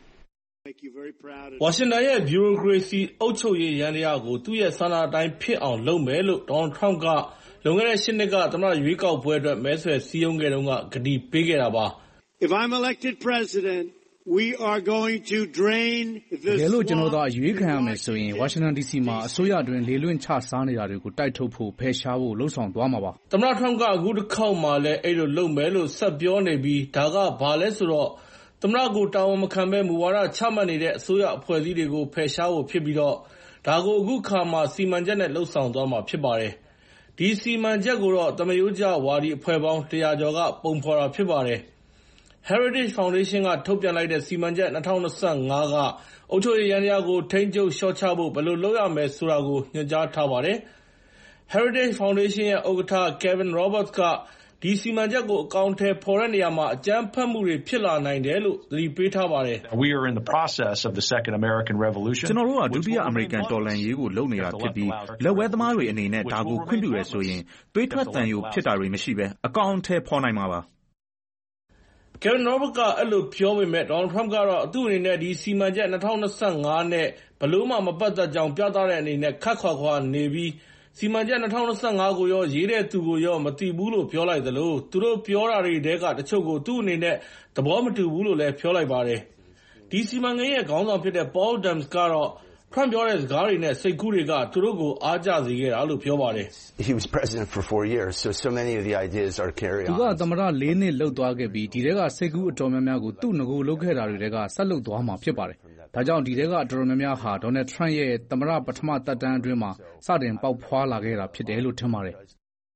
ဝါရှင်တန်ရဲ့ဗျူရိုကရေစီအုပ်ချုပ်ရေးယန္တရားကိုသူ့ရဲ့ဆန္ဒအတိုင်းဖြစ်အောင်လုပ်မယ်လို့ဒေါ်နယ်ထရမ့်ကလွန်ခဲ့တဲ့8နှစ်ကသမ္မတရွေးကောက်ပွဲအတွက်မဲဆွယ်စည်းရုံးခဲ့တုန်းကကတိပေးခဲ့တာပါ။ If I'm elected president, we are going to drain the တကယ်လို့ကျွန်တော်သာရွေးခံရမယ်ဆိုရင်ဝါရှင်တန် DC မှာအစိုးရအတွင်းလေလွင့်ချစားနေတာတွေကိုတိုက်ထုတ်ဖို့ဖယ်ရှားဖို့လှုံ့ဆော်သွားမှာပါ။သမ္မတထရမ့်ကအခုတစ်ခေါက်မှလည်းအဲ့လိုလုပ်မယ်လို့ဆက်ပြောနေပြီးဒါကဘာလဲဆိုတော့သမ္မတကိုတာဝန်မခံဘဲမူဝါဒချမှတ်နေတဲ့အစိုးရအဖွဲ့အစည်းတွေကိုဖယ်ရှားဖို့ဖြစ်ပြီးတော့ဒါကိုအခုခါမှစီမံချက်နဲ့လှုပ်ဆောင်သွားမှာဖြစ်ပါတယ်။ဒီစီမံချက်ကိုတော့သမယိုးကျဝါဒီအဖွဲ့ပေါင်း100ကျော်ကပုံဖော်တာဖြစ်ပါတယ်။ Heritage Foundation ကထုတ်ပြန်လိုက်တဲ့စီမံချက်2025ကအုပ်ချုပ်ရေးယန္တရားကိုထိန်းချုပ်လျှော့ချဖို့ဘယ်လိုလုပ်ရမယ်ဆိုတာကိုညွှန်ကြားထားပါတယ်။ Heritage Foundation ရဲ့ဥက္ကဋ္ဌ Kevin Roberts ကဒီစီမံချက်ကိုအကောင်အထည်ဖော်တဲ့နေရာမှာအကြမ်းဖက်မှုတွေဖြစ်လာနိုင်တယ်လို့သတိပေးထားပါတယ်။ We are in the process of the Second American Revolution. ကျွန်တော်တို့ကဒုတိယအမေရိကန်တော်လှန်ရေးကိုလုပ်နေတာဖြစ်ပြီးလက်ဝဲသမားတွေအနေနဲ့ဒါကိုခွင့်ပြုရဲဆိုရင်သွေးထွက်တန်ယိုဖြစ်တာတွေမရှိဘဲအကောင်အထည်ဖော်နိုင်မှာပါ။ Kevin Roberts ကအဲ့လိုပြောပေမဲ့ဒေါ်နယ်ထရမ့်ကတော့သူ့အနေနဲ့ဒီစီမံချက်2025နဲ့ဘလို့မှမပတ်သက်ကြောင်းပြသတဲ့အနေနဲ့ခက်ခွာခွာနေပြီးစီမံချက်2025ကိုရောရေးတဲ့သူကိုရောမသိဘူးလို့ပြောလိုက်သလိုသူတို့ပြောတာတွေတဲကတချို့ကိုသူ့အနေနဲ့သဘောမတူဘူးလို့လည်းပြောလိုက်ပါတယ်။ဒီစီမံကိန်းရဲ့ခေါင်းဆောင်ဖြစ်တဲ့ Paul Adams ကတော့ထရမ့်ပြောတဲ့စကားတွေနဲ့စိတ်ကူးတွေကသူတို့ကိုအားကျစေခဲ့တာလို့ပြောပါတယ်။ He was president for 4 years, so many of the ideas are carry on. သူကသမ္မတ4နှစ်လုပ်သွားခဲ့ပြီးဒီတဲကစိတ်ကူးအတော်များများကိုသူ့ငကိုလုပ်ခဲ့တာတွေတဲကဆက်လုပ်သွားမှာဖြစ်ပါတယ်။ဒါကြောင့်ဒီတဲကအတော်များများဟာဒေါ်နယ်ထရမ့်ရဲ့သမ္မတပထမသက်တမ်းအတွင်းမှာစတင်ပေါက်ဖွာလာခဲ့တာဖြစ်တယ်လို့ထင်ပါတယ်။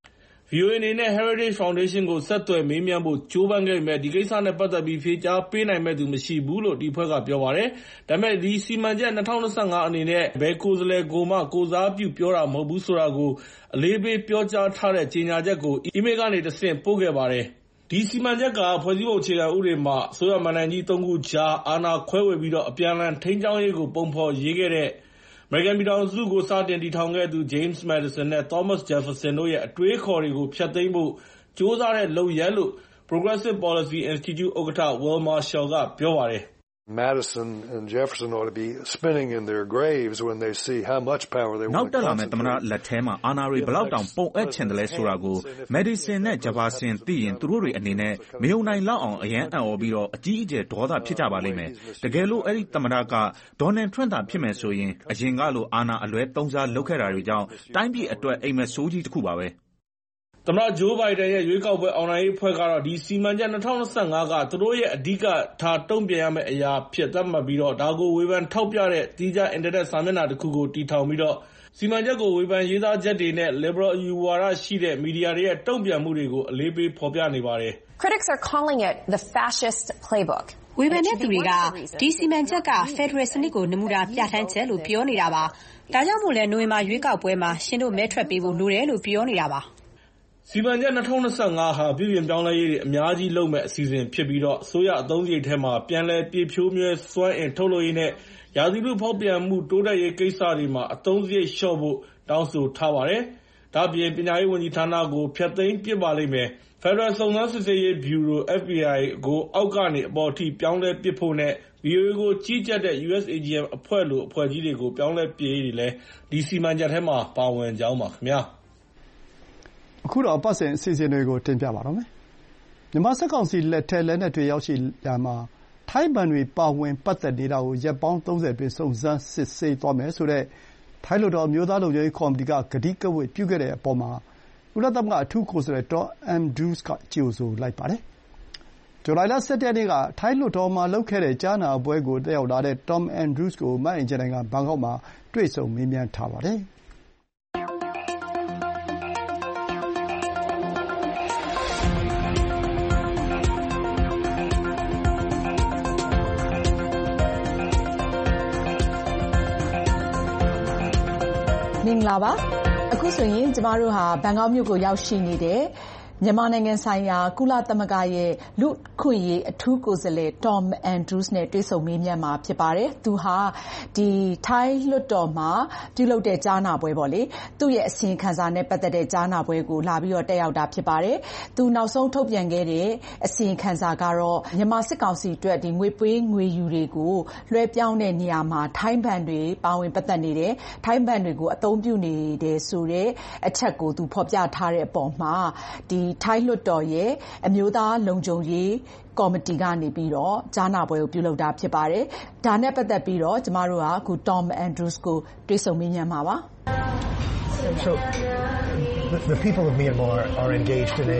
VOA အနေနဲ့ Heritage Foundation ကိုဆက်သွယ်မေးမြန်းဖို့ကြိုးပမ်းခဲ့ပေမဲ့ဒီကိစ္စနဲ့ပတ်သက်ပြီးဖြေကြားပေးနိုင်မဲ့သူမရှိဘူးလို့ဒီအဖွဲ့ကပြောပါတယ်။ဒါပေမဲ့ဒီစီမံချက်2025အနေနဲ့ဘယ်ကိုယ်စားလှယ်ကိုမှကိုစားပြုပြောတာမဟုတ်ဘူးဆိုတာကိုအလေးပေးပြောကြားထားတဲ့ကြေညာချက်ကိုအီးမေးလ်ကနေတဆင့်ပို့ခဲ့ပါတယ်။ဒီစီမံချက်ကဖွဲ့စည်းပုံအခြေခံဥပဒေမှာအစိုးရမဏ္ဍိုင်ကြီး3ခုကြားအာဏာခွဲဝေပြီးတော့အပြန်အလှန်ထိန်းကျောင်းရေးကိုပုံဖော်ရေးခဲ့တဲ့အမေရိကန်ပြည်ထောင်စုကိုစတင်တည်ထောင်ခဲ့သူ James Madison နဲ့ Thomas Jefferson တို့ရဲ့အတွေးအခေါ်တွေကိုဖျက်သိမ်းဖို့ကြိုးစားတဲ့လုပ်ရပ်လို့ Progressive Policy Institute ဥက္ကဋ္ဌ Will Marshall ကပြောပါတယ်။ Madison and Jefferson ought to be spinning in their graves when they see how much power they want to concentrate. နောက်တက်လာမယ့်သမ္မတလက်ထဲမှာအာဏာတွေဘလောက်တောင်ပုံအပ်ချင်တယ်လဲဆိုတာကို Madison နဲ့ Jefferson သိရင်သူတို့တွေအနေနဲ့မယုံနိုင်လောက်အောင်အရန်အံ့ဩပြီးတော့အကြီးအကျယ်ဒေါသဖြစ်ကြပါလိမ့်မယ်။တကယ်လို့အဲ့ဒီသမ္မတက Donald Trump သာဖြစ်မယ်ဆိုရင်အရင်ကလိုအာဏာအလွဲသုံးစားလုပ်ခဲ့တာတွေကြောင့်တိုင်းပြည်အတွက်အိမ်မက်ဆိုးကြီးတစ်ခုပါပဲ။သမ္မတဂျိုးဘိုင်ဒန်ရဲ့ရွေးကောက်ပွဲအောင်နိုင်ရေးအဖွဲ့ကတော့ဒီစီမံချက်2025ကသူတို့ရဲ့အဓိကထားတုံ့ပြန်ရမယ့်အရာဖြစ်သတ်မှတ်ပြီးတော့ဒါကိုဝေဖန်ထောက်ပြတဲ့သီးခြားအင်တာနက်စာမျက်နှာတစ်ခုကိုတည်ထောင်ပြီးတော့စီမံချက်ကိုဝေဖန်ရေးသားချက်တွေနဲ့ liberal အယူဝါဒရှိတဲ့မီဒီယာတွေရဲ့တုံ့ပြန်မှုတွေကိုအလေးပေးဖော်ပြနေပါတယ်။ Critics are calling it the fascist playbook. ဝေဖန်တဲ့သူတွေကဒီစီမံချက်က Federal စနစ်ကိုနမူနာပြဋ္ဌာန်းချက်လို့ပြောနေတာပါ။ဒါကြောင့်မို့လဲနိုဝင်ဘာရွေးကောက်ပွဲမှာရှင်တို့မဲထွက်ပေးဖို့လိုတယ်လို့ပြောနေတာပါ။စီမံချက်2025ဟာပြည်ပြင်ပြောင်းလဲရေးတွေအများကြီးလုပ်မဲ့အစီအစဉ်ဖြစ်ပြီးတော့အစိုးရအသုံးစရိတ်ထဲမှာပြန်လည်ပြည့်ဖြိုးမြဲစွမ်းအင်ထုတ်လုပ်ရေးနဲ့ရာသီဥတုဖောက်ပြန်မှုတိုးတက်ရေးကိစ္စတွေမှာအသုံးစရိတ်လျှော့ဖို့တောင်းဆိုထားပါတယ်။ဒါ့အပြင်ပညာရေးဝန်ကြီးဌာနကိုဖျက်သိမ်းပစ်ပါလိမ့်မယ်။ Federal စုံစမ်းစစ်ဆေးရေးဗျူရို FBI ကိုအောက်ကနေအပေါ်ထိပြောင်းလဲပစ်ဖို့နဲ့ VOA ကိုကြီးကြပ်တဲ့ USAGM အဖွဲ့လိုအဖွဲ့ကြီးတွေကိုပြောင်းလဲပစ်ရေးတွေလည်းဒီစီမံချက်ထဲမှာပါဝင်ကြောင်းပါခင်ဗျာ။အခုတော့အပတ်စဉ်အစီအစဉ်တွေကိုတင်ပြပါတော့မယ်။မြန်မာစစ်ကောင်စီလက်ထဲလက်နက်တွေရောက်ရှိရာမှာထိုင်းဘဏ်တွေပါဝင်ပတ်သက်နေတာကိုရက်ပေါင်း30အတွင်းစုံစမ်းစစ်ဆေးသွားမယ်ဆိုတဲ့ထိုင်းလွှတ်တော်အမျိုးသားလုံခြုံရေးကော်မတီကကတိကဝတ်ပြုခဲ့တဲ့အပေါ်မှာကုလသမဂ္ဂအထူးကိုယ်စားလှယ် Tom Andrews ကကြိုဆိုလိုက်ပါတယ်။ဇူလိုင်လ 17 ရက်နေ့ကထိုင်းလွှတ်တော်မှာလုပ်ခဲ့တဲ့ကြားနာပွဲကိုတက်ရောက်လာတဲ့ Tom Andrews ကိုမအင်ကြင်းနိုင်ကဘန်ကောက်မှာတွေ့ဆုံမေးမြန်းထားပါတယ်။မင်္ဂလာပါအခုဆိုရင်ကျမတို့ဟာဘန်ကောက်မြို့ကိုရောက်ရှိနေတဲ့မြန်မာနိုင်ငံဆိုင်ရာကုလသမဂ္ဂရဲ့လူ့အခွင့်အရေးအထူးကိုယ်စားလှယ် Tom Andrews နဲ့တွေ့ဆုံမေးမြန်းမှာဖြစ်ပါတယ်။သူဟာဒီထိုင်းလွှတ်တော်မှာပြုလုပ်တဲ့ကြားနာပွဲပေါ့လေ။သူ့ရဲ့အစီရင်ခံစာနဲ့ပတ်သက်တဲ့ကြားနာပွဲကိုလာပြီးတော့တက်ရောက်တာဖြစ်ပါတယ်။သူနောက်ဆုံးထုတ်ပြန်ခဲ့တဲ့အစီရင်ခံစာကတော့မြန်မာစစ်ကောင်စီအတွက်ဒီငွေပေးငွေယူတွေကိုလွှဲပြောင်းတဲ့နေရာမှာထိုင်းဘဏ်တွေပါဝင်ပတ်သက်နေတယ်။ထိုင်းဘဏ်တွေကိုအသုံးပြုနေတယ်ဆိုတဲ့အချက်ကိုသူဖော်ပြထားတဲ့အပေါ်မှာဒီထိုင်းလွှတ်တော်ရဲ့အမျိုးသားလုံခြုံရေးကော်မတီကနေပြီးတော့ကြားနာပွဲကိုပြုလုပ်တာဖြစ်ပါတယ်။ဒါနဲ့ပတ်သက်ပြီးတော့ကျမတို့ကအခု Tom Andrews ကိုတွေ့ဆုံမေးမြန်းမှာပါ။ So the people of Myanmar are engaged in a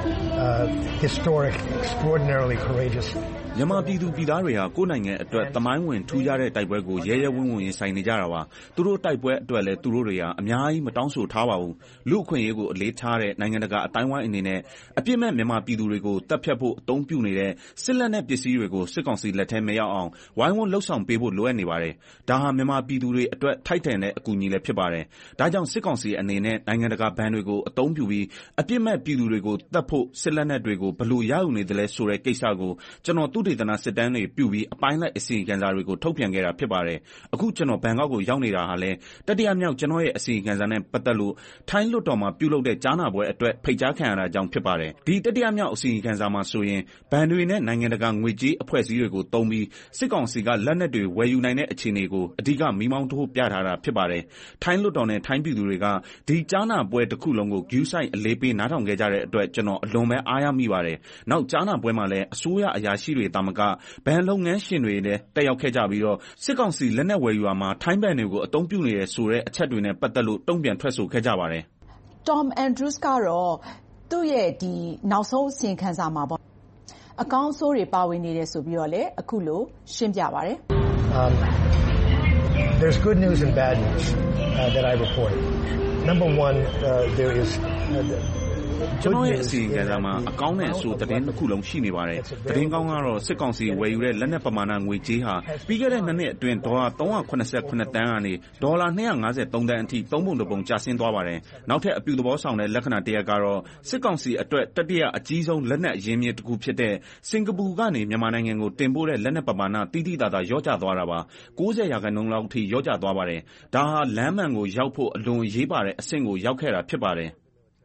historic, extraordinarily courageous မြန်မာပြည်သူပြည်သားတွေဟာကိုယ့်နိုင်ငံအတွက်သမိုင်းဝင်ထူးခြားတဲ့တိုက်ပွဲကိုရဲရဲဝံ့ဝံ့ရင်ဆိုင်နေကြတာပါသူတို့တိုက်ပွဲအတွက်လည်းသူတို့တွေဟာအများကြီးမတောင်းဆိုထားပါဘူးလူ့အခွင့်အရေးကိုအလေးထားတဲ့နိုင်ငံတကာအတိုင်းဝိုင်းအနေနဲ့အပြစ်မဲ့မြန်မာပြည်သူတွေကိုတပ်ဖြတ်ဖို့အသုံးပြုနေတဲ့စစ်လက်နက်ပစ္စည်းတွေကိုစစ်ကောင်စီလက်ထဲမရောက်အောင်ဝိုင်းဝန်းလှုပ်ဆောင်ပေးဖို့လိုအပ်နေပါတယ်ဒါဟာမြန်မာပြည်သူတွေအတွက်ထိုက်တန်တဲ့အကူအညီလည်းဖြစ်ပါတယ်ဒါကြောင့်စစ်ကောင်စီအနေနဲ့နိုင်ငံတကာဘဏ်တွေကိုအသုံးပြုပြီးအပြစ်မဲ့ပြည်သူတွေကိုတပ်ဖို့စစ်လက်နက်တွေကိုဘယ်လိုရယူနေသလဲဆိုတဲ့ကိစ္စကိုကျွန်တော်ဒေသနာစစ်တမ်းတွေပြုပြီးအပိုင်းလိုက်အစီရင်ခံစာတွေကိုထုတ်ပြန်ခဲ့တာဖြစ်ပါတယ်။အခုကျွန်တော်ဘန်ကောက်ကိုရောက်နေတာဟာလည်းတတိယမြောက်ကျွန်တော်ရဲ့အစီရင်ခံစာနဲ့ပတ်သက်လို့ထိုင်းလွှတ်တော်မှာပြုလုပ်တဲ့ကြားနာပွဲအတွက်ဖိတ်ကြားခံရတာကြောင့်ဖြစ်ပါတယ်။ဒီတတိယမြောက်အစီရင်ခံစာမှာဆိုရင်ဘဏ်တွေနဲ့နိုင်ငံတကာငွေကြေးအဖွဲ့အစည်းတွေကိုသုံးပြီးစစ်ကောင်စီကလက်နက်တွေဝယ်ယူနိုင်တဲ့အခြေအနေကိုအဓိကမီးမောင်းထိုးပြထားတာဖြစ်ပါတယ်။ထိုင်းလွှတ်တော်နဲ့ထိုင်းပြည်သူတွေကဒီကြားနာပွဲတစ်ခုလုံးကိုဂရုစိုက်အလေးပေးနားထောင်ခဲ့ကြတဲ့အတွက်ကျွန်တော်အလွန်ပဲအားရမိပါတယ်။နောက်ကြားနာပွဲမှာလည်းအစိုးရအရာရှိတွေတာမကဘဏ်လုပ်ငန်းရှင်တွေလည်းတက်ရောက်ခဲ့ကြပြီးတော့စစ်ကောင်စီလက်နက်ဝယ်ယူရာမှာထိုင်းဘဏ်တွေကိုအသုံးပြုနေတယ်ဆိုတဲ့အချက်တွေနဲ့ပတ်သက်လို့တုံ့ပြန်ထွက်ဆိုခဲ့ကြပါတယ်။ Tom Andrews ကတော့သူ့ရဲ့ဒီနောက်ဆုံးအစီရင်ခံစာမှာပေါ့အကောင်းအဆိုးတွေပါဝင်နေတယ်ဆိုပြီးတော့လည်းအခုလိုရှင်းပြပါတယ်။ There's good news and bad news that I reported. Number 1 there is ကျွန်တော်ရဲ့အစီအစဉ်မှာအကောင်းနဲ့အဆိုးသတင်းတစ်ခုလုံးရှိနေပါတယ်။သတင်းကောင်းကတော့စစ်ကောင်စီဝယ်ယူတဲ့လက်နက်ပမာဏငွေကြေးဟာပြီးခဲ့တဲ့2နှစ်အတွင်းဒေါ်လာ389တန်းကနေဒေါ်လာ253တန်းအထိသုံးပုံတစ်ပုံကျဆင်းသွားပါတယ်။နောက်ထပ်အပြုသဘောဆောင်တဲ့လက္ခဏာတစ်ရပ်ကတော့စစ်ကောင်စီအတွက်တတိယအကြီးဆုံးလက်နက်ရင်းမြစ်တစ်ခုဖြစ်တဲ့စင်ကာပူကနေမြန်မာနိုင်ငံကိုတင်ပို့တဲ့လက်နက်ပမာဏတိတိကျကျရော့ကျသွားတာပါ။90%လောက်ထိရော့ကျသွားပါတယ်။ဒါဟာလမ်းမှန်ကိုရောက်ဖို့အလွန်ရေးပါတဲ့အဆင့်ကိုရောက်ခဲ့တာဖြစ်ပါတယ်။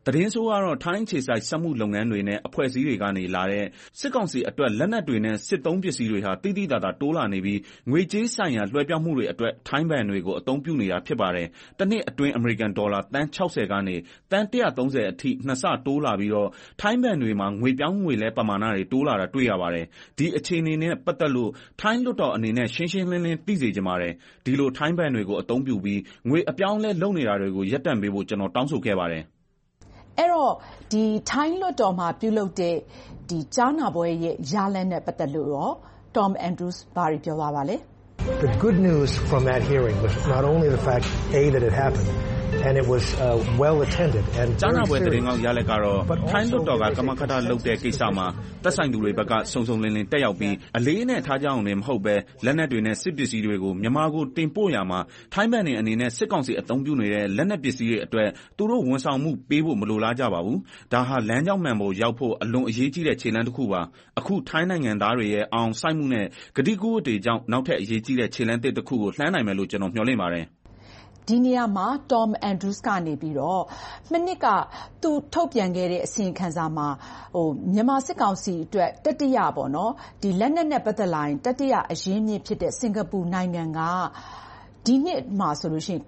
သတင်းဆိုးကတော့ထိုင်းခြေစိုက်စက်မှုလုပ်ငန်းတွေနဲ့အဖွဲ့အစည်းတွေကနေလာတဲ့စစ်ကောင်စီအတွက်လက်နက်တွေနဲ့စစ်သုံးပစ္စည်းတွေဟာတိတိတသာတိုးလာနေပြီးငွေကြေးဆိုင်ရာလွှဲပြောင်းမှုတွေအတွက်ထိုင်းဘဏ်တွေကိုအသုံးပြုနေတာဖြစ်ပါတယ်။တစ်နှစ်အတွင်းအမေရိကန်ဒေါ်လာသန်း60ကနေသန်း130အထိနှစ်ဆတိုးလာပြီးတော့ထိုင်းဘဏ်တွေမှာငွေပြောင်းငွေလဲပမာဏတွေတိုးလာတာတွေ့ရပါတယ်။ဒီအခြေအနေနဲ့ပတ်သက်လို့ထိုင်းလွှတ်တော်အနေနဲ့ရှင်းရှင်းလင်းလင်းသိစေချင်ပါတယ်။ဒီလိုထိုင်းဘဏ်တွေကိုအသုံးပြုပြီးငွေအပြောင်းလဲလုပ်နေတာတွေကိုရပ်တန့်ပေးဖို့ကျွန်တော်တောင်းဆိုခဲ့ပါတယ်။အဲ့တော့ဒီထိုင်းလွှတ်တော်မှာပြုလုပ်တဲ့ဒီကြားနာပွဲရဲ့ရလဒ်နဲ့ပတ်သက်လို့တော့ Tom Andrews ဘာပြောသွားပါလဲ The good news from that hearing was not only the fact that it happened and it was well attended and ကြားနာပွဲသတင်းကောင်းရလဒ်ကတော့ထိုင်းလွှတ်တော်ကကမကထလုပ်တဲ့ကိစ္စမှာသက်ဆိုင်သူတွေဘက်ကစုံစုံလင်လင်တက်ရောက်ပြီးအလေးနဲ့ထားကြအောင်လည်းမဟုတ်ပဲလက်နက်တွေနဲ့စစ်ပစ္စည်းတွေကိုမြန်မာကိုတင်ပို့ရမှာထိုင်းဘဏ်တွေအနေနဲ့စစ်ကောင်စီအသုံးပြုနေတဲ့လက်နက်ပစ္စည်းတွေအတွက်သူတို့ဝန်ဆောင်မှုပေးဖို့မလိုလားကြပါဘူး။ဒါဟာလမ်းကြောင်းမှန်ပေါ်ရောက်ဖို့အလွန်အရေးကြီးတဲ့ခြေလှမ်းတစ်ခုပါ။အခုထိုင်းနိုင်ငံသားတွေရဲ့အောင်ဆိုင်မှုနဲ့ဂတိကူးတွေကြောင့်နောက်ထပ်အရေးကြီးတဲ့ခြေလှမ်းတစ်ခုကိုလှမ်းနိုင်မယ်လို့ကျွန်တော်မျှော်လင့်ပါတယ်။ဒီနေရာမှာ Tom Andrews ကနေပြီးတော့မနှစ်ကသူထုတ်ပြန်ခဲ့တဲ့အစီရင်ခံစာမှာမြန်မာစစ်ကောင်စီအတွက်တတိယပေါ့နော်ဒီလက်နက်နဲ့ပတ်သက်လာရင်တတိယအရင်းမြစ်ဖြစ်တဲ့စင်ကာပူနိုင်ငံကဒီနှစ်မှာဆိုလို့ရှိရင်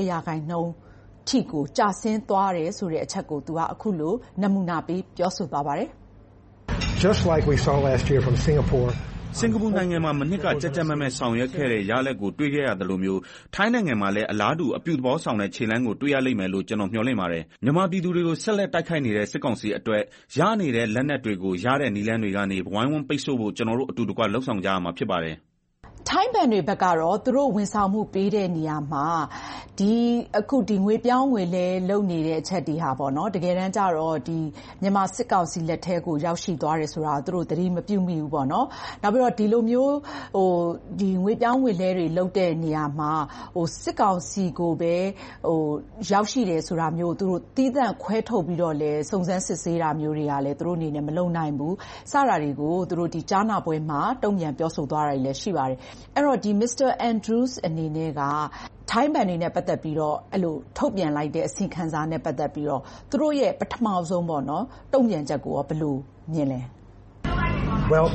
90%ထိကိုကျဆင်းသွားတယ်ဆိုတဲ့အချက်ကိုသူကအခုလိုနမူနာပေးပြောဆိုသွားပါတယ် Just like we saw last year from Singapore စင်ကာပူနိုင်ငံမှာမနှစ်ကကြက်ကြက်မက်မက်ဆောင်ရွက်ခဲ့တဲ့ရလဒ်ကိုတွေ့ခဲ့ရတယ်လို့မျိုးထိုင်းနိုင်ငံမှာလည်းအလားတူအပြုသဘောဆောင်တဲ့ခြေလှမ်းကိုတွေ့ရလိမ့်မယ်လို့ကျွန်တော်မျှော်လင့်ပါတယ်။မြန်မာပြည်သူတွေကိုဆက်လက်တိုက်ခိုက်နေတဲ့စစ်ကောင်စီအတွက်ရနေတဲ့လက်နက်တွေကိုရတဲ့နည်းလမ်းတွေကနေဝိုင်းဝန်းပိတ်ဆို့ဖို့ကျွန်တော်တို့အတူတကွလှုပ်ဆောင်ကြရမှာဖြစ်ပါတယ်။ထိုင်းဘဏ်တွေဘက်ကတော့သူတို့ဝန်ဆောင်မှုပေးတဲ့နေရာမှာအခုငွေပြောင်းငွေလဲလုပ်နေတဲ့အချက်တွေဟာပေါ့နော်တကယ်တမ်းကျတော့ဒီမြန်မာစစ်ကောင်စီလက်ထဲကိုရောက်ရှိသွားတယ်ဆိုတာသူတို့သတိမပြုမိဘူးပေါ့နော်နောက်ပြီးတော့ဒီလိုမျိုးဒီငွေပြောင်းငွေလဲတွေလုပ်တဲ့နေရာမှာစစ်ကောင်စီကိုပဲရောက်ရှိတယ်ဆိုတာမျိုးသူတို့တီးသန့်ခွဲထုတ်ပြီးတော့လဲစုံစမ်းစစ်ဆေးတာမျိုးတွေကလည်းသူတို့အနေနဲ့မလုပ်နိုင်ဘူးစတာတွေကိုသူတို့ဒီကြားနာပွဲမှာတုံ့ပြန်ပြောဆိုသွားတာတွေလည်းရှိပါတယ်အဲ့တော့ဒီ Mr. Andrews အနေနဲ့ကထိုင်းဘဏ်တွေနဲ့ပတ်သက်ပြီးတော့အဲ့လိုထုတ်ပြန်လိုက်တဲ့အစီခံစာနဲ့ပတ်သက်ပြီးတော့သူတို့ရဲ့ပထမဆုံးပေါ့နော်တုံ့ပြန်ချက်ကိုဘယ်လိုမြင်လဲ Well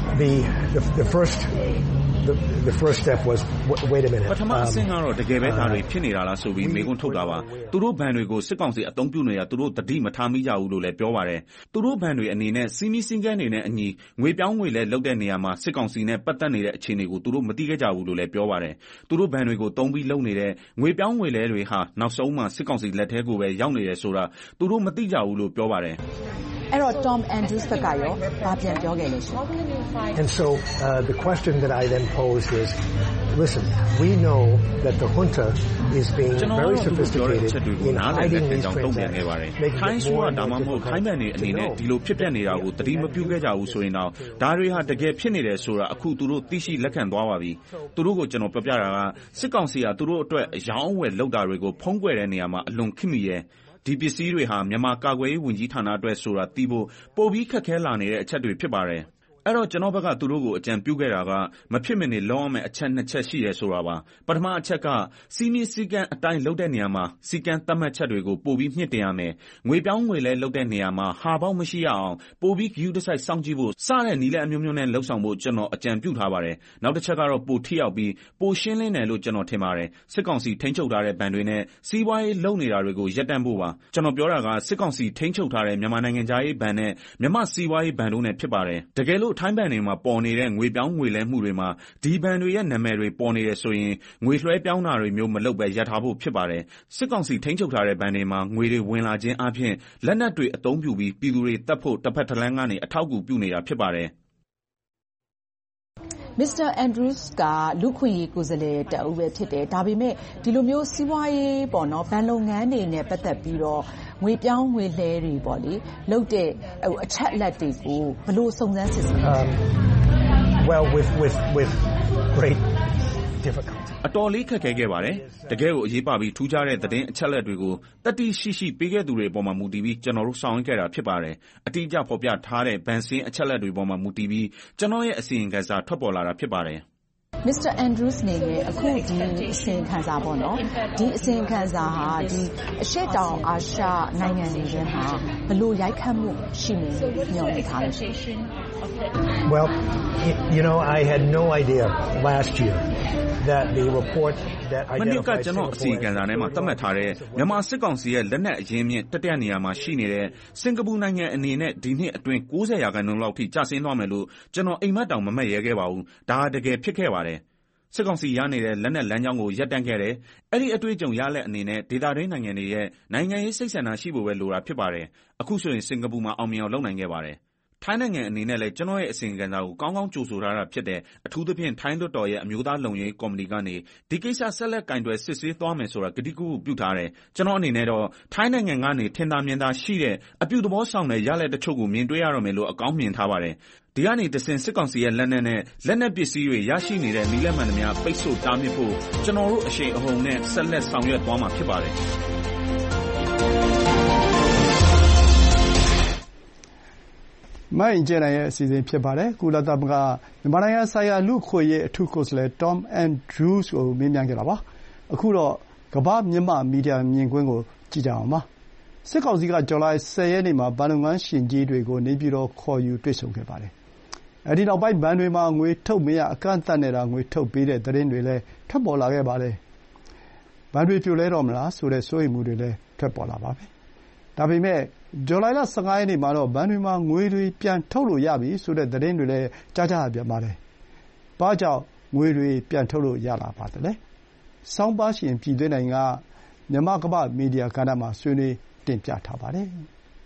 the first step was wait a minute ပထမအဆင့်ကတော့တကယ်ပဲဒါတွေဖြစ်နေတာလားဆိုပြီးမေးခွန်းထုတ်တာပါသူတို့ဘဏ်တွေကိုစစ်ကောင်စီအသုံးပြုနေတာသူတို့တတိမထားမိကြဘူးလို့လည်းပြောပါတယ်သူတို့ဘဏ်တွေအနေနဲ့စီမီစင်ကန်တွေနဲ့အညီငွေပြောင်းငွေလဲလုပ်တဲ့နေရာမှာစစ်ကောင်စီနဲ့ပတ်သက်နေတဲ့အခြေအနေကိုသူတို့မသိခဲ့ကြဘူးလို့လည်းပြောပါတယ်သူတို့ဘဏ်တွေကိုသုံးပြီးလုပ်နေတဲ့ငွေပြောင်းငွေလဲတွေဟာနောက်ဆုံးမှစစ်ကောင်စီလက်ထဲကိုပဲရောက်နေတယ်ဆိုတာသူတို့မသိကြဘူးလို့ပြောပါတယ်အဲ့တော့ Tom Andrews ဘက်ကရောဘာပြန်ပြောခဲ့လဲရှင် And so the question that I then posed is listen we know that the junta is being very sophisticated in hiding these transactions ထိုင်းဆိုတာဒါမှမဟုတ်ထိုင်းဘဏ်တွေအနေနဲ့ဒီလိုဖြစ်ပျက်နေတာကိုသတိမပြုခဲ့ကြဘူးဆိုရင်တော့ဒါတွေဟာတကယ်ဖြစ်နေတယ်ဆိုတာအခုသူတို့သိရှိလက်ခံသွားပါပြီသူတို့ကိုကျွန်တော်ပြောပြတာကစစ်ကောင်စီကသူတို့အတွက်အယောင်းအဝယ်လုပ်တာတွေကိုဖုံးကွယ်တဲ့နေရာမှာအလွန်ခိမိရဲ့ဒီပစ္စည်းတွေဟာမြန်မာကာကွယ်ရေးဝန်ကြီးဌာနအတွက်ဆိုတာသိဖို့ပိုပြီးခက်ခဲလာနေတဲ့အချက်တွေဖြစ်ပါတယ်အဲ့တော့ကျွန်တော်ဘက်ကသူတို့ကိုအကြံပြုခဲ့တာကမဖြစ်မနေလုံးအောင်မဲ့အချက်နှစ်ချက်ရှိရဲဆိုတာပါပထမအချက်ကစီမီစီကန်အတိုင်းလုပ်တဲ့နေရာမှာစီကန်သတ်မှတ်ချက်တွေကိုပိုပြီးမြင့်တင်ရမယ်ငွေပြောင်းငွေလဲလုပ်တဲ့နေရာမှာဟာပေါက်မရှိရအောင်ပိုပြီးဂယူးတစ်ဆိုင်စောင့်ကြည့်ဖို့စတဲ့နည်းလမ်းအမျိုးမျိုးနဲ့လှုပ်ဆောင်ဖို့ကျွန်တော်အကြံပြုထားပါတယ်နောက်တစ်ချက်ကတော့ပိုထိရောက်ပြီးပိုရှင်းလင်းတယ်လို့ကျွန်တော်ထင်ပါတယ်စစ်ကောင်စီထိန်းချုပ်ထားတဲ့ဘဏ်တွေနဲ့စီးပွားရေးလုပ်နေတာတွေကိုရပ်တန့်ဖို့ပါကျွန်တော်ပြောတာကစစ်ကောင်စီထိန်းချုပ်ထားတဲ့မြန်မာနိုင်ငံသားရေးဘဏ်နဲ့မြန်မာစီးပွားရေးဘဏ်တို့နဲ့ဖြစ်ပါတယ်တကယ်လို့ထိုင်းဘဏ်တွေမှာပေါ်နေတဲ့ငွေပြောင်းငွေလဲမှုတွေမှာဒီဘဏ်တွေရဲ့နာမည်တွေပေါ်နေတယ်ဆိုရင်ငွေလွှဲပြောင်းတာတွေမျိုးမလုပ်ပဲရပ်ထားဖို့ဖြစ်ပါတယ်စစ်ကောင်စီထိန်းချုပ်ထားတဲ့ဘဏ်တွေမှာငွေတွေဝင်လာခြင်းအပြင်လက်နက်တွေအသုံးပြုပြီးပြည်သူတွေတပ်ဖို့တစ်ဖက်တစ်လမ်းကနေအထောက်အကူပြုနေတာဖြစ်ပါတယ် Mr. Andrews ကလူခွင့်ရေးကိုယ်စားလှယ်တအုပ်ပဲဖြစ်တယ်ဒါပေမဲ့ဒီလိုမျိုးစီးပွားရေးပေါ့နော်ဘဏ်လုပ်ငန်းတွေနဲ့ပတ်သက်ပြီးတော့ငွေပြောင်းငွေလဲတွေပေါ့လေလုပ်တဲ့အချက်အလက်တွေကိုဘယ်လိုစုံစမ်းစစ်ဆေးလဲ Well with great difficulty အတော်လေးခက်ခဲခဲ့ပါတယ်တကယ်ကိုအရေးပါပြီးထူးခြားတဲ့သတင်းအချက်လက်တွေကိုတတိရှိပေးခဲ့သူတွေအပေါ်မှာမူတည်ပြီးကျွန်တော်တို့ဆောင်ရွက်ခဲ့တာဖြစ်ပါတယ်အတိအကျဖော်ပြထားတဲ့ဘန်စင်းအချက်လက်တွေပေါ်မှာမူတည်ပြီးကျွန်တော်ရဲ့အစီရင်ခံစာထွက်ပေါ်လာတာဖြစ်ပါတယ် Mr. Andrews အနေနဲ့အခုဒီအစီရင်ခံစာပေါ့နော်ဒီအစီရင်ခံစာဟာဒီအရှေ့တောင်အာရှနိုင်ငံတွေထဲမှာဘယ်လိုရိုက်ခတ်မှုရှိနေလို့ညွှန်ပြထားလဲ Well, you know, I had no idea last year that the report that identified ကျွန်တော်အစီအစဉ်ထဲမှာသတ်မှတ်ထားတဲ့မြန်မာစစ်ကောင်စီရဲ့လက်နက်အရင်းမြစ်တတိယနေရာမှာရှိနေတဲ့စင်ကာပူနိုင်ငံအနေနဲ့ဒီနှစ်အတွင်း 90% လောက်ထိကျဆင်းသွားမယ်လို့ကျွန်တော်အိမ်မက်တောင်မမက်ရဲခဲ့ပါဘူး။ဒါတကယ်ဖြစ်ခဲ့ပါတယ်။စစ်ကောင်စီရနေတဲ့လက်နက်လမ်းကြောင်းကိုရပ်တန့်ခဲ့တယ်။အဲ့ဒီအတွေ့အကြုံရလက်အနေနဲ့ဒေသတွင်းနိုင်ငံတွေရဲ့နိုင်ငံရေးစိတ်ဆန္ဒရှိဖို့ပဲလိုတာဖြစ်ပါတယ်။အခုဆိုရင်စင်ကာပူမှာအောင်မြင်အောင်လုပ်နိုင်ခဲ့ပါတယ်။ထိုင်းနိုင်ငံအနေနဲ့လည်းကျွန်တော်ရဲ့အစီအစဉ်စာကိုကောင်းကောင်းကြိုဆိုထားတာဖြစ်တဲ့အထူးသဖြင့်ထိုင်းလွှတ်တော်ရဲ့အမျိုးသားလုံခြုံရေးကော်မတီကနေဒီကိစ္စဆက်လက်ကင်တွယ်စစ်ဆေးသွားမယ်ဆိုတာကတိကူပြုထားတယ်ကျွန်တော်အနေနဲ့တော့ထိုင်းနိုင်ငံကနေထင်သာမြင်သာရှိတဲ့အပြုသဘောဆောင်တဲ့ရလက်တချို့ကိုမြင်တွေ့ရတော့မယ်လို့အကောင်းမြင်ထားပါတယ်ဒီကနေတစင်စစ်ကောင်စီရဲ့လက်နက်ပစ္စည်းတွေရရှိနေတဲ့နီးလက်မှန်သမျှပိတ်ဆို့တားမြစ်ဖို့ကျွန်တော်တို့အရှိန်အဟုန်နဲ့ဆက်လက်ဆောင်ရွက်သွားမှာဖြစ်ပါတယ်မိုင်းကျန်ရဲ့အစီအစဉ်ဖြစ်ပါတယ်ကုလသမဂ္ဂမြန်မာနိုင်ငံဆိုင်ရာလူ့ခွေရေးအထူးကိုယ်စားလှယ် Tom Andrews ကိုမေးမြန်းခဲ့တာပါအခုတော့ကမ္ဘာမြန်မာမီဒီယာမြင်ကွင်းကိုကြည့်ကြအောင်ပါစစ်ကောင်စီကဇူလိုင်10ရက်နေ့မှာဘဏ်လုပ်ငန်းရှင်ကြီးတွေကိုနေပြည်တော်ခေါ်ယူတွေ့ဆုံခဲ့ပါတယ်အဲဒီနောက်ပိုင်းဘဏ်တွေမှာငွေထုတ်မရအကန့်အသတ်နဲ့ငွေထုတ်ပေးတဲ့သတင်းတွေလည်းထွက်ပေါ်လာခဲ့ပါတယ်ဘဏ်တွေပြိုလဲတော့မလားဆိုတဲ့စိုးရိမ်မှုတွေလည်းထွက်ပေါ်လာပါပဲဒါပေမဲ့ဇူလိုင်လ15ရက်နေ့မှာတော့ဘဏ်တွေမှာငွေတွေပြန်ထုတ်လို့ရပြီဆိုတဲ့သတင်းတွေလည်းကြားကြရပြန်ပါတယ်။ဘာကြောင့်ငွေတွေပြန်ထုတ်လို့ရလာပါသလဲ။ဆောင်းပါးရှင်ပြည်သွင်းနိုင်ကမြန်မာကမ္ဘာမီဒီယာကဏ္ဍမှာဆွေးနွေးတင်ပြထားပါတယ်။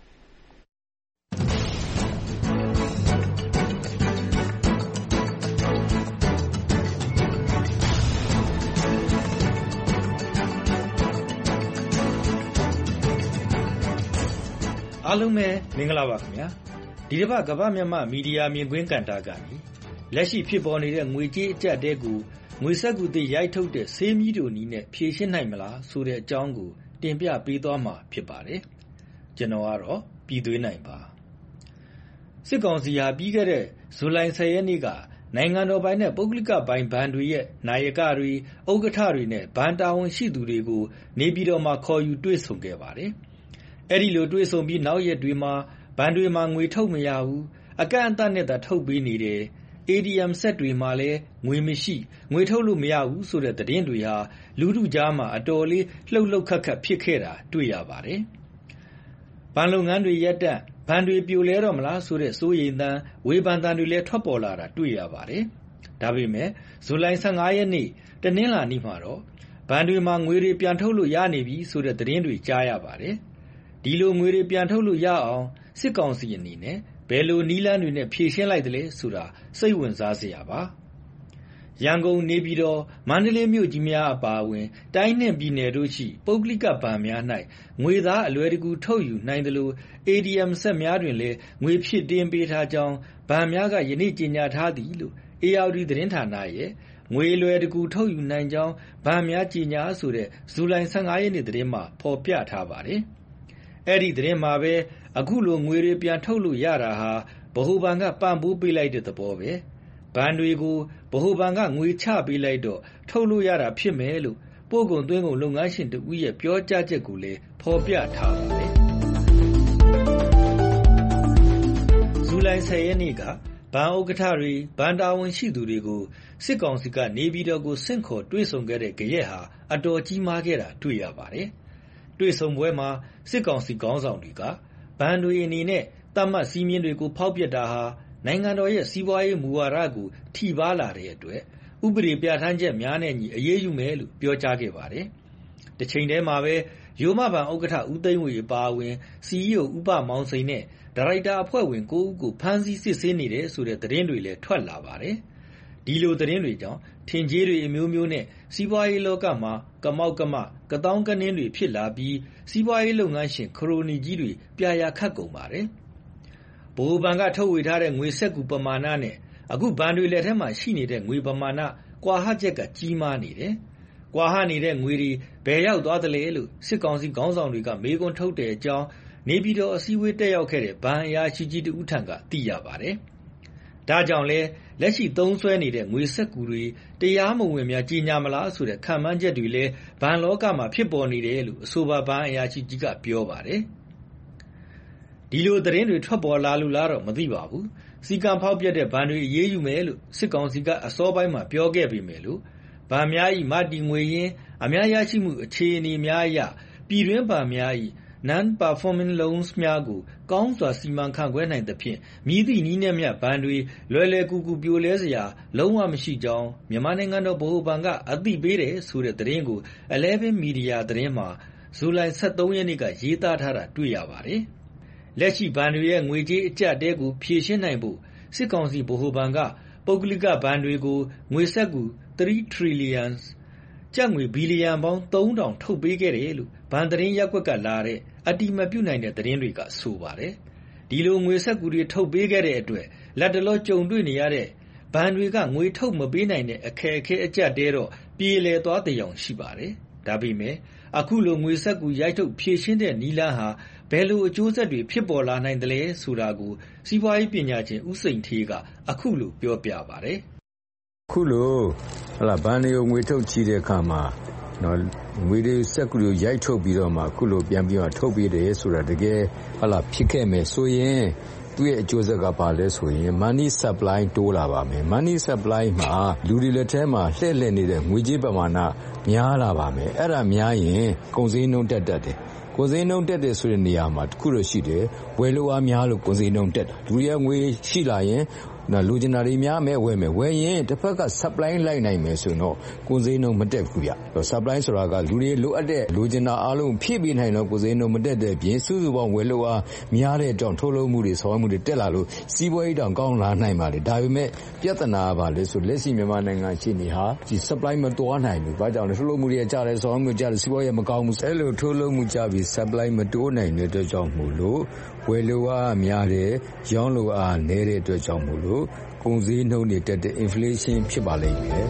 အားလုံးပဲမင်္ဂလာပါခင်ဗျာဒီတစ်ပတ်ကမ္ဘာမြန်မာမီဒီယာမြင်ကွင်းကဏ္ဍကနေလက်ရှိဖြစ်ပေါ်နေတဲ့ငွေကြေးအကျပ်တဲကိုငွေစက္ကူသစ်ရိုက်ထုတ်တဲ့ဆေးမြီးတို့နည်းနဲ့ဖြေရှင်းနိုင်မလားဆိုတဲ့အကြောင်းကိုတင်ပြပေးသွားမှာဖြစ်ပါတယ်ကျွန်တော်ကတော့ပြည်သွင်းနိုင်ပါစစ်ကောင်စီဟာပြီးခဲ့တဲ့ဇူလိုင်10ရက်နေ့ကနိုင်ငံတော်ပိုင်းနဲ့ပုဂ္ဂလိကပိုင်းဘဏ်တွေရဲ့နာယကတွေဥက္ကဋ္ဌတွေနဲ့ဘဏ်တာဝန်ရှိသူတွေကိုနေပြည်တော်မှာခေါ်ယူတွေ့ဆုံခဲ့ပါတယ်အဲ့ဒီလိုတွေ့ဆုံပြီးနောက်ရက်တွေမှာဘဏ်တွေမှာငွေထုတ်မရဘူးအကန့်အသတ်နဲ့သာထုတ်ပေးနေတယ် ATM ဆက်တွေမှာလည်းငွေမရှိငွေထုတ်လို့မရဘူးဆိုတဲ့သတင်းတွေဟာလူထုကြားမှာအတော်လေးလှုပ်လှုပ်ခတ်ခတ်ဖြစ်ခဲ့တာတွေ့ရပါတယ်ဘဏ်လုပ်ငန်းတွေရပ်တန့်ဘဏ်တွေပြိုလဲတော့မလားဆိုတဲ့စိုးရိမ်သံဝေဖန်သံတွေလည်းထွက်ပေါ်လာတာတွေ့ရပါတယ်ဒါပေမဲ့ဇူလိုင်15ရက်နေ့တနင်္လာနေ့မှာတော့ဘဏ်တွေမှာငွေတွေပြန်ထုတ်လို့ရနေပြီဆိုတဲ့သတင်းတွေကြားရပါတယ်ဒီလိုငွေတွေပြန်ထုတ်လို့ရအောင်စစ်ကောင်စီအနေနဲ့ဘယ်လိုနည်းလမ်းတွေနဲ့ဖြေရှင်းလိုက်သလဲဆိုတာစိတ်ဝင်စားစရာပါရန်ကုန်နေပြည်တော်မန္တလေးမြို့ကြီးများအပါအဝင်တိုင်းနဲ့ပြည်နယ်တို့ရှိပုဂ္ဂလိကဘဏ်များ၌ငွေသားအလွယ်တကူထုတ်ယူနိုင်သလို ATM ဆက်များတွင်လည်းငွေဖြည့်တင်းပေးထားကြောင်းဘဏ်များကယနေ့ကြေညာထားသည်လို့ ARD သတင်းဌာနရဲ့ငွေလွယ်တကူထုတ်ယူနိုင်ကြောင်းဘဏ်များကြေညာဆိုတဲ့ဇူလိုင်15ရက်နေ့သတင်းမှာဖော်ပြထားပါတယ်အဲ့ဒီသတင်းမှာပဲအခုလိုငွေတွေပြန်ထုတ်လို့ရတာဟာဗဟိုဘဏ်ကပံ့ပိုးပေးလိုက်တဲ့သဘောပဲဘဏ်တွေကိုဗဟိုဘဏ်ကငွေချပေးလိုက်တော့ထုတ်လို့ရတာဖြစ်မယ်လို့ပို့ကုန်သွင်းကုန်လုပ်ငန်းရှင်တို့ရဲ့ပြောကြားချက်ကိုလည်းဖော်ပြထားပါတယ်ဇူလိုင်10ရက်နေ့ကဘဏ်ဥက္ကဋ္ဌတွေဘဏ်တာဝန်ရှိသူတွေကိုစစ်ကောင်စီကနေပြည်တော်ကိုဆင့်ခေါ်တွေ့ဆုံခဲ့တဲ့ကြရက်ဟာအတော်ကြီးမားခဲ့တာတွေ့ရပါတယ်တွေ့ဆုံပွဲမှာစစ်ကောင်စီခေါင်းဆောင်တွေကဘဏ်တွေအနေနဲ့တတ်မှတ်စည်းမျဉ်းတွေကိုဖောက်ဖျက်တာဟာနိုင်ငံတော်ရဲ့စီးပွားရေးမူဝါဒကိုထိပါးလာတဲ့အတွက်ဥပဒေပြဋ္ဌာန်းချက်များနဲ့ညီအရေးယူမယ်လို့ပြောကြားခဲ့ပါတယ်။တစ်ချိန်တည်းမှာပဲရိုးမဘဏ်ဥက္ကဋ္ဌဦးသိန်းဝေအပါအဝင် CEO ဥပမောင်စိန်နဲ့ဒါရိုက်တာအဖွဲ့ဝင်9ဦးကိုဖမ်းဆီးစစ်ဆေးနေတယ်ဆိုတဲ့သတင်းတွေလည်းထွက်လာပါတယ်။ဒီလိုသတင်းတွေကြောင့်ထင်ကြေးတွေအမျိုးမျိုးနဲ့စီးပွားရေးလောကမှာကမောက်ကမကတောင်းကနင်းတွေဖြစ်လာပြီးစီးပွားရေးလုပ်ငန်းရှင်ခရိုနီကြီးတွေပြာရခတ်ကုန်ပါတယ်။ဗဟိုဘဏ်ကထုတ်ဝေထားတဲ့ငွေစက္ကူပမာဏနဲ့အခုဘဏ်တွေလက်ထက်မှာရှိနေတဲ့ငွေပမာဏကွာဟချက်ကကြီးမားနေတယ်။ကွာဟနေတဲ့ငွေတွေဘယ်ရောက်သွားသလဲလို့စစ်ကောင်စီခေါင်းဆောင်တွေကမေးခွန်းထုတ်တဲ့အကြောင်းနေပြည်တော်အစည်းအဝေးတက်ရောက်ခဲ့တဲ့ဘဏ်အရာရှိကြီးတဦးထံကသိရပါတယ်။ဒါကြောင့်လဲလက်ရှိသုံးစွဲနေတဲ့ငွေစက္ကူတွေတရားမဝင်များကြီးညာမလားဆိုတဲ့ခံမှန်းချက်တွေလည်းဘဏ်လောကမှာဖြစ်ပေါ်နေတယ်လို့အဆိုပါဘဏ်အရာရှိကြီးကပြောပါတယ်။ဒီလိုသတင်းတွေထွက်ပေါ်လာလို့လားတော့မသိပါဘူး။စီကံဖောက်ပြတဲ့ဘဏ်တွေအရေးယူမယ်လို့စစ်ကောင်စီကအစောပိုင်းမှာပြောခဲ့ပေမဲ့လို့ဘဏ်များ၏မတည်ငွေရင်းအများရရှိမှုအခြေအနေများအရပြည်တွင်းဘဏ်များ၏ non-performing loans များကိုကောင်းစွာစီမံခန့်ခွဲနိုင်သဖြင့်မည်သည့်နည်းနဲ့မျှဘဏ်တွေလွယ်လွယ်ကူကူပြိုလဲစရာလုံးဝမရှိကြောင်းမြန်မာနိုင်ငံတော်ဗဟိုဘဏ်ကအသိပေးတယ်ဆိုတဲ့သတင်းကို11 Media သတင်းမှာဇူလိုင်23 ရက်နေ့ကရေးသားထားတာတွေ့ရပါတယ်။လက်ရှိဘဏ်တွေရဲ့ငွေကြေးအကျပ်အတည်းကိုဖြေရှင်းနိုင်ဖို့စစ်ကောင်စီဗဟိုဘဏ်ကပုဂ္ဂလိကဘဏ်တွေကိုငွေစက္ကူ3 trillion ကျပ်ငွေဘီလီယံပေါင်း 3000 ထုတ်ပေးခဲ့တယ်လို့ဘဏ်သတင်းရပ်ကွက်ကလာတဲ့အတည်မပြုနိုင်တဲ့သတင်းတွေကဆိုပါတယ်။ဒီလိုငွေစက္ကူတွေထုတ်ပေးခဲ့တဲ့အတွက်လက်တလောကြုံတွေ့နေရတဲ့ဘဏ်တွေကငွေထုတ်မပေးနိုင်တဲ့အခက်အခဲအကျပ်တဲတော့ပြေလည်သွားတဲ့အောင်ရှိပါတယ်။ဒါပေမဲ့အခုလိုငွေစက္ကူရိုက်ထုတ်ဖြည့်ရှင်းတဲ့နီလန်းဟာဘယ်လိုအကျိုးဆက်တွေဖြစ်ပေါ်လာနိုင်တယ်လဲဆိုတာကိုစီးပွားရေးပညာရှင်ဦးစိန်ဌေးကအခုလိုပြောပြပါတယ်။အခုလိုဘဏ်တွေကိုငွေထုတ်ချီးတဲ့အခါမှာငွေတွေစက္ကူတွေရိုက်ထုတ်ပြီးတော့မှအခုလိုပြန်ပြီးတော့ထုတ်ပေးတယ်ဆိုတာတကယ်ဖြစ်ခဲ့မယ်ဆိုရင်သူ့ရဲ့အကျိုးဆက်ကဘာလဲဆိုရင် money supply တိုးလာပါမယ် money supply မှာလူတွေလက်ထဲမှာလှည့်လည်နေတဲ့ငွေကြေးပမာဏများလာပါမယ်အဲ့ဒါများရင်ကုန်စည်နှုန်းတက်တယ်ကုန်စည်နှုန်းတက်တယ်ဆိုတဲ့နေရာမှာတခုတော့ရှိတယ်ဝယ်လိုအားများလို့ကုန်စည်နှုန်းတက်တာလူရဲ့ငွေရှိလာရင်လူကျင်တာတွေများမယ်ဝယ်မယ်ဝယ်ရင်တစ်ဖက်က supply လိုက်နိုင်မယ်ဆိုတော့ကုန်စည်နှုန်းမတက်ဘူးဗျ supply ဆိုတာကလူတွေလိုအပ်တဲ့လူကျင်တာအားလုံးဖြည့်ပေးနိုင်တော့ကုန်စည်နှုန်းမတက်တဲ့ပြင်စုစုပေါင်းဝယ်လို့အားများတဲ့ကြောင့်ထုတ်လုပ်မှုတွေဆောင်ရွက်မှုတွေတက်လာလို့စီးပွားရေးတောင်ကောင်းလာနိုင်ပါလေဒါပေမဲ့ပြဿနာကဘာလဲဆိုလက်ရှိမြန်မာနိုင်ငံရှိနေဟာဒီ supply မတော်နိုင်ဘူးဘာကြောင့်လဲထုတ်လုပ်မှုတွေကျတယ်ဆောင်ရွက်မှုကျတယ်စီးပွားရေးမကောင်းဘူးအဲ့လိုထုတ်လုပ်မှုကျပြီး supply မတိုးနိုင်တဲ့အတွက်ကြောင့်မို့လို့ဝယ်လိုအားများတယ်ရောင်းလိုအားနည်းတဲ့အတွက်ကြောင့်မို့လို့ကုန်စည်နှုန်းတွေတက်တဲ့ inflation ဖြစ်ပါလိမ့်မယ်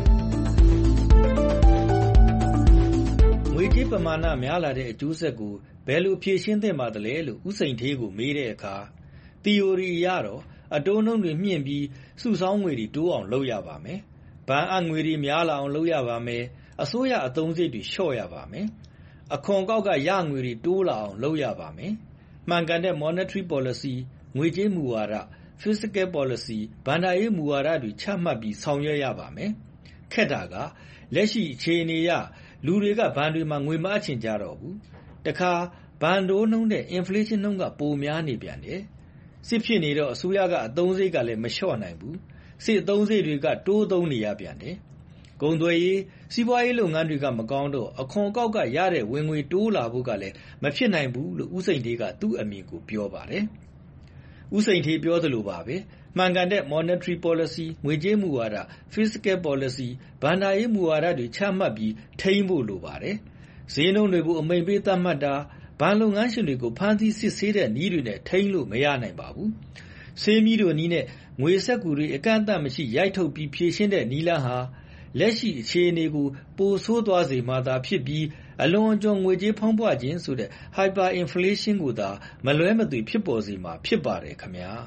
ငွေကြေးပမာဏများလာတဲ့အကျိုးဆက်ကိုဘယ်လိုဖြေရှင်းသင့်ပါသလဲလို့ဦးစိန်ဌေးကိုမေးတဲ့အခါ theory အရတော့အတိုးနှုန်းတွေမြင့်ပြီးစုဆောင်းငွေတွေတိုးအောင်လုပ်ရပါမယ်ဘဏ်အငွေတွေများလာအောင်လုပ်ရပါမယ်အစိုးရအသုံးစရိတ်တွေလျှော့ရပါမယ်အခွန်ကောက်ကရငွေတွေတိုးလာအောင်လုပ်ရပါမယ်မှန်ကန်တဲ့ monetary policy ငွေကြေးမူဝါဒ fiscal policy ဘဏ္ဍာရေးမူဝါဒတွေချမှတ်ပြီးဆောင်ရွက်ရပါမယ်။ခက်တာကလက်ရှိအခြေအနေအရလူတွေကဘဏ်တွေမှာငွေမအပ်ချင်ကြတော့ဘူး။တခါဘဏ်တိုးနှုန်းတဲ့ inflation နှုန်းကပိုများနေပြန်တယ်။စစ်ဖြစ်နေတော့အစိုးရကအသုံးစရိတ်ကလည်းမလျှော့နိုင်ဘူး။စစ်အသုံးစရိတ်တွေကတိုးသုံးနေရပြန်တယ်။ကုန်သွယ်ရေးစီးပွားရေးလုပ်ငန်းတွေကမကောင်းတော့အခွန်ကောက်ကရတဲ့ဝင်ငွေတိုးလာဖို့ကလည်းမဖြစ်နိုင်ဘူးလို့ဦးစိန်ဌေးကသူ့အမြင်ကိုပြောပါတယ်။ဦးစိန်ဌေးပြောသလိုပါပဲမှန်ကန်တဲ့ monetary policy ငွေကြေးမူဝါဒ fiscal policy ဘဏ္ဍာရေးမူဝါဒတွေချမှတ်ပြီးထိန်းဖို့လိုပါတယ်။ဈေးနှုန်းတွေကိုအမိန့်ပေးသတ်မှတ်တာဘဏ်လုပ်ငန်းရှင်တွေကိုဖမ်းဆီးစစ်ဆေးတဲ့နည်းတွေနဲ့ထိန်းလို့မရနိုင်ပါဘူး။ဆေးမြီးတို့နည်းနဲ့ငွေစက္ကူတွေအကန့်အသတ်မရှိရိုက်ထုတ်ပြီးဖြည့်ရှင်းတဲ့နည်းလမ်းဟာလက်ရှိအခြေအနေကိုပိုဆိုးသွားစေမှသာဖြစ်ပြီးအလွန်အကျွံငွေကြေးဖောင်းပွခြင်းဆိုတဲ့ hyper inflation ကိုသာမလွဲမသွေဖြစ်ပေါ်စေမှာဖြစ်ပါတယ်ခင်ဗျာ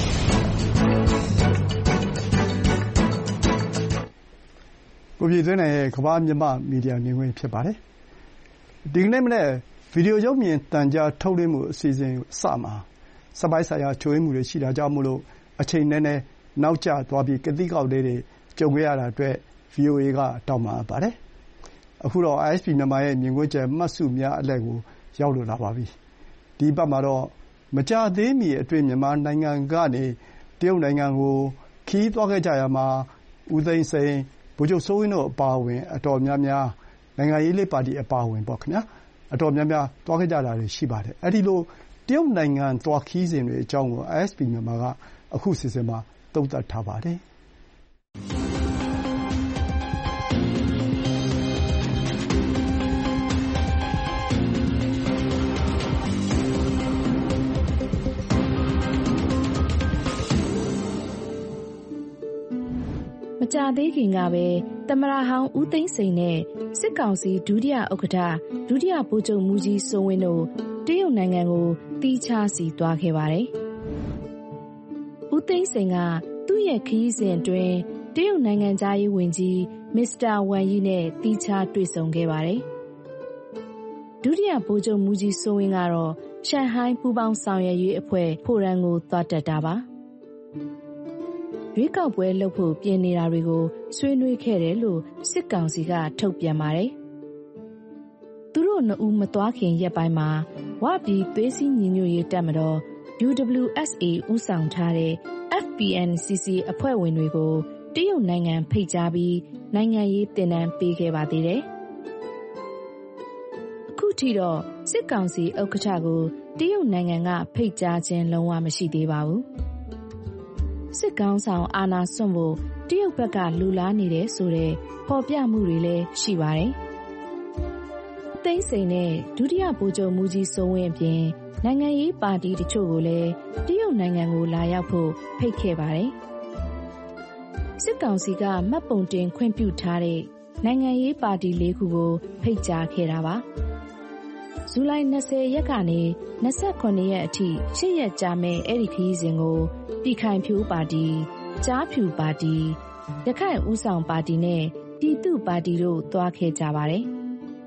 ကိုပြည်သွင်းရဲ့ကမ္ဘာမြမမီဒီယာနေဝင်ဖြစ်ပါတယ်ဒီကနေ့မနေ့ဗီဒီယိုရုပ်မြင်သံကြားထုတ်လွှင့်မှုအစီအစဉ်စမှာစပိုင်းဆိုင်ရာချိုးယွင်းမှုတွေရှိတာကြောင့်မို့လို့အချိန်နည်းနည်းနောက်ကျသွားပြီးကတိကောက်လေးတွေကြုံခဲ့ရတာအတွက် VOA ကတောင်းပန်ပါတယ်အခုတော့ ISP မြန်မာရဲ့မြင်ကွင်းကျယ်မှတ်စုများအလှည့်ကိုရောက်လာပါပြီဒီဘက်မှာတော့မကြသေးမီအတွင်းမြန်မာနိုင်ငံကနေတရုတ်နိုင်ငံကိုခီးသွားခဲ့ကြရမှာဦးသိန်းစိန်ဗိုလ်ချုပ်စိုးဝင်းတို့အပါအဝင်အတော်များများနိုင်ငံရေးလေးပါတီအပါအဝင်ပေါ့ခင်ဗျာအတော်များများသွားခဲ့ကြတာတွေရှိပါတယ်အဲ့ဒီလိုတရုတ်နိုင်ငံသွားခီးစဉ်တွေအကြောင်းကို ISP မြန်မာကအခုစီစဉ်မှာသုံးသပ်ထားပါတယ်မကြာသေးခင်ကပဲသမ္မတဟောင်းဦးသိန်းစိန်နဲ့စစ်ကောင်စီဒုတိယဥက္ကဋ္ဌဒုတိယဗိုလ်ချုပ်မှူးကြီးစိုးဝင်းတို့တရုတ်နိုင်ငံကိုတီးခြားစီသွားခဲ့ပါတယ်။ဦးသိန်းစိန်ကတသူ့ရဲ့ခရီးစဉ်အတွင်းတရုတ်နိုင်ငံသားရေးဝန်ကြီးမစ္စတာဝမ်ယီနဲ့တီးခြားတွေ့ဆုံခဲ့ပါတယ်။ဒုတိယဗိုလ်ချုပ်မှူးကြီးစိုးဝင်းကတော့ရှန်ဟိုင်းပူးပေါင်းဆောင်ရွက်ရေးအဖွဲ့ဖိုရမ်ကိုသွားတက်တာပါ။ရွေးကောက်ပွဲလုပ်ဖို့ပြင်နေတာတွေကိုဆွေးနွေးခဲ့တယ်လို့စစ်ကောင်စီကထုတ်ပြန်ပါတယ်။သူတို့နှစ်ဦးမသွားခင်ရက်ပိုင်းမှာဝပြည်သွေးစည်းညီညွတ်ရေးတပ်မတော် UWSA ဦးဆောင်ထားတဲ့ FPNCC အဖွဲ့ဝင်တွေကိုတရုတ်နိုင်ငံဖိတ်ကြားပြီးနိုင်ငံရေးသင်တန်းပေးခဲ့ပါသေးတယ်။အခုထိတော့စစ်ကောင်စီဥက္ကဋ္ဌကိုတရုတ်နိုင်ငံကဖိတ်ကြားခြင်းလုံးဝမရှိသေးပါဘူး။စစ်ကောင်ဆောင်အာဏာစွန့်ဖို့တရုတ်ဘက်ကလူလားနေတယ်ဆိုတဲ့ဖော်ပြမှုတွေလည်းရှိပါတယ်။သိန်းစိန်နဲ့ဒုတိယဗိုလ်ချုပ်မှူးကြီးစိုးဝင်းအပြင်နိုင်ငံရေးပါတီတချို့ကိုလည်းတရုတ်နိုင်ငံကိုလာရောက်ဖို့ဖိတ်ခဲ့ပါတယ်။စစ်ကောင်စီကမှတ်ပုံတင်ခွင့်ပြုထားတဲ့နိုင်ငံရေးပါတီ၄ခုကိုဖိတ်ကြားခဲ့တာပါ။ဇူလိုင်20ရက်ကနေ29ရက်အထိ8ရက်ကြာမဲ့အဲ့ဒီခရီးစဉ်ကိုပြည်ခိုင်ဖြိုးပါတီ၊ကြားဖြူပါတီ၊ရခိုင်ဦးဆောင်ပါတီနဲ့ပြည်သူ့ပါတီတို့သွားခဲ့ကြပါတယ်။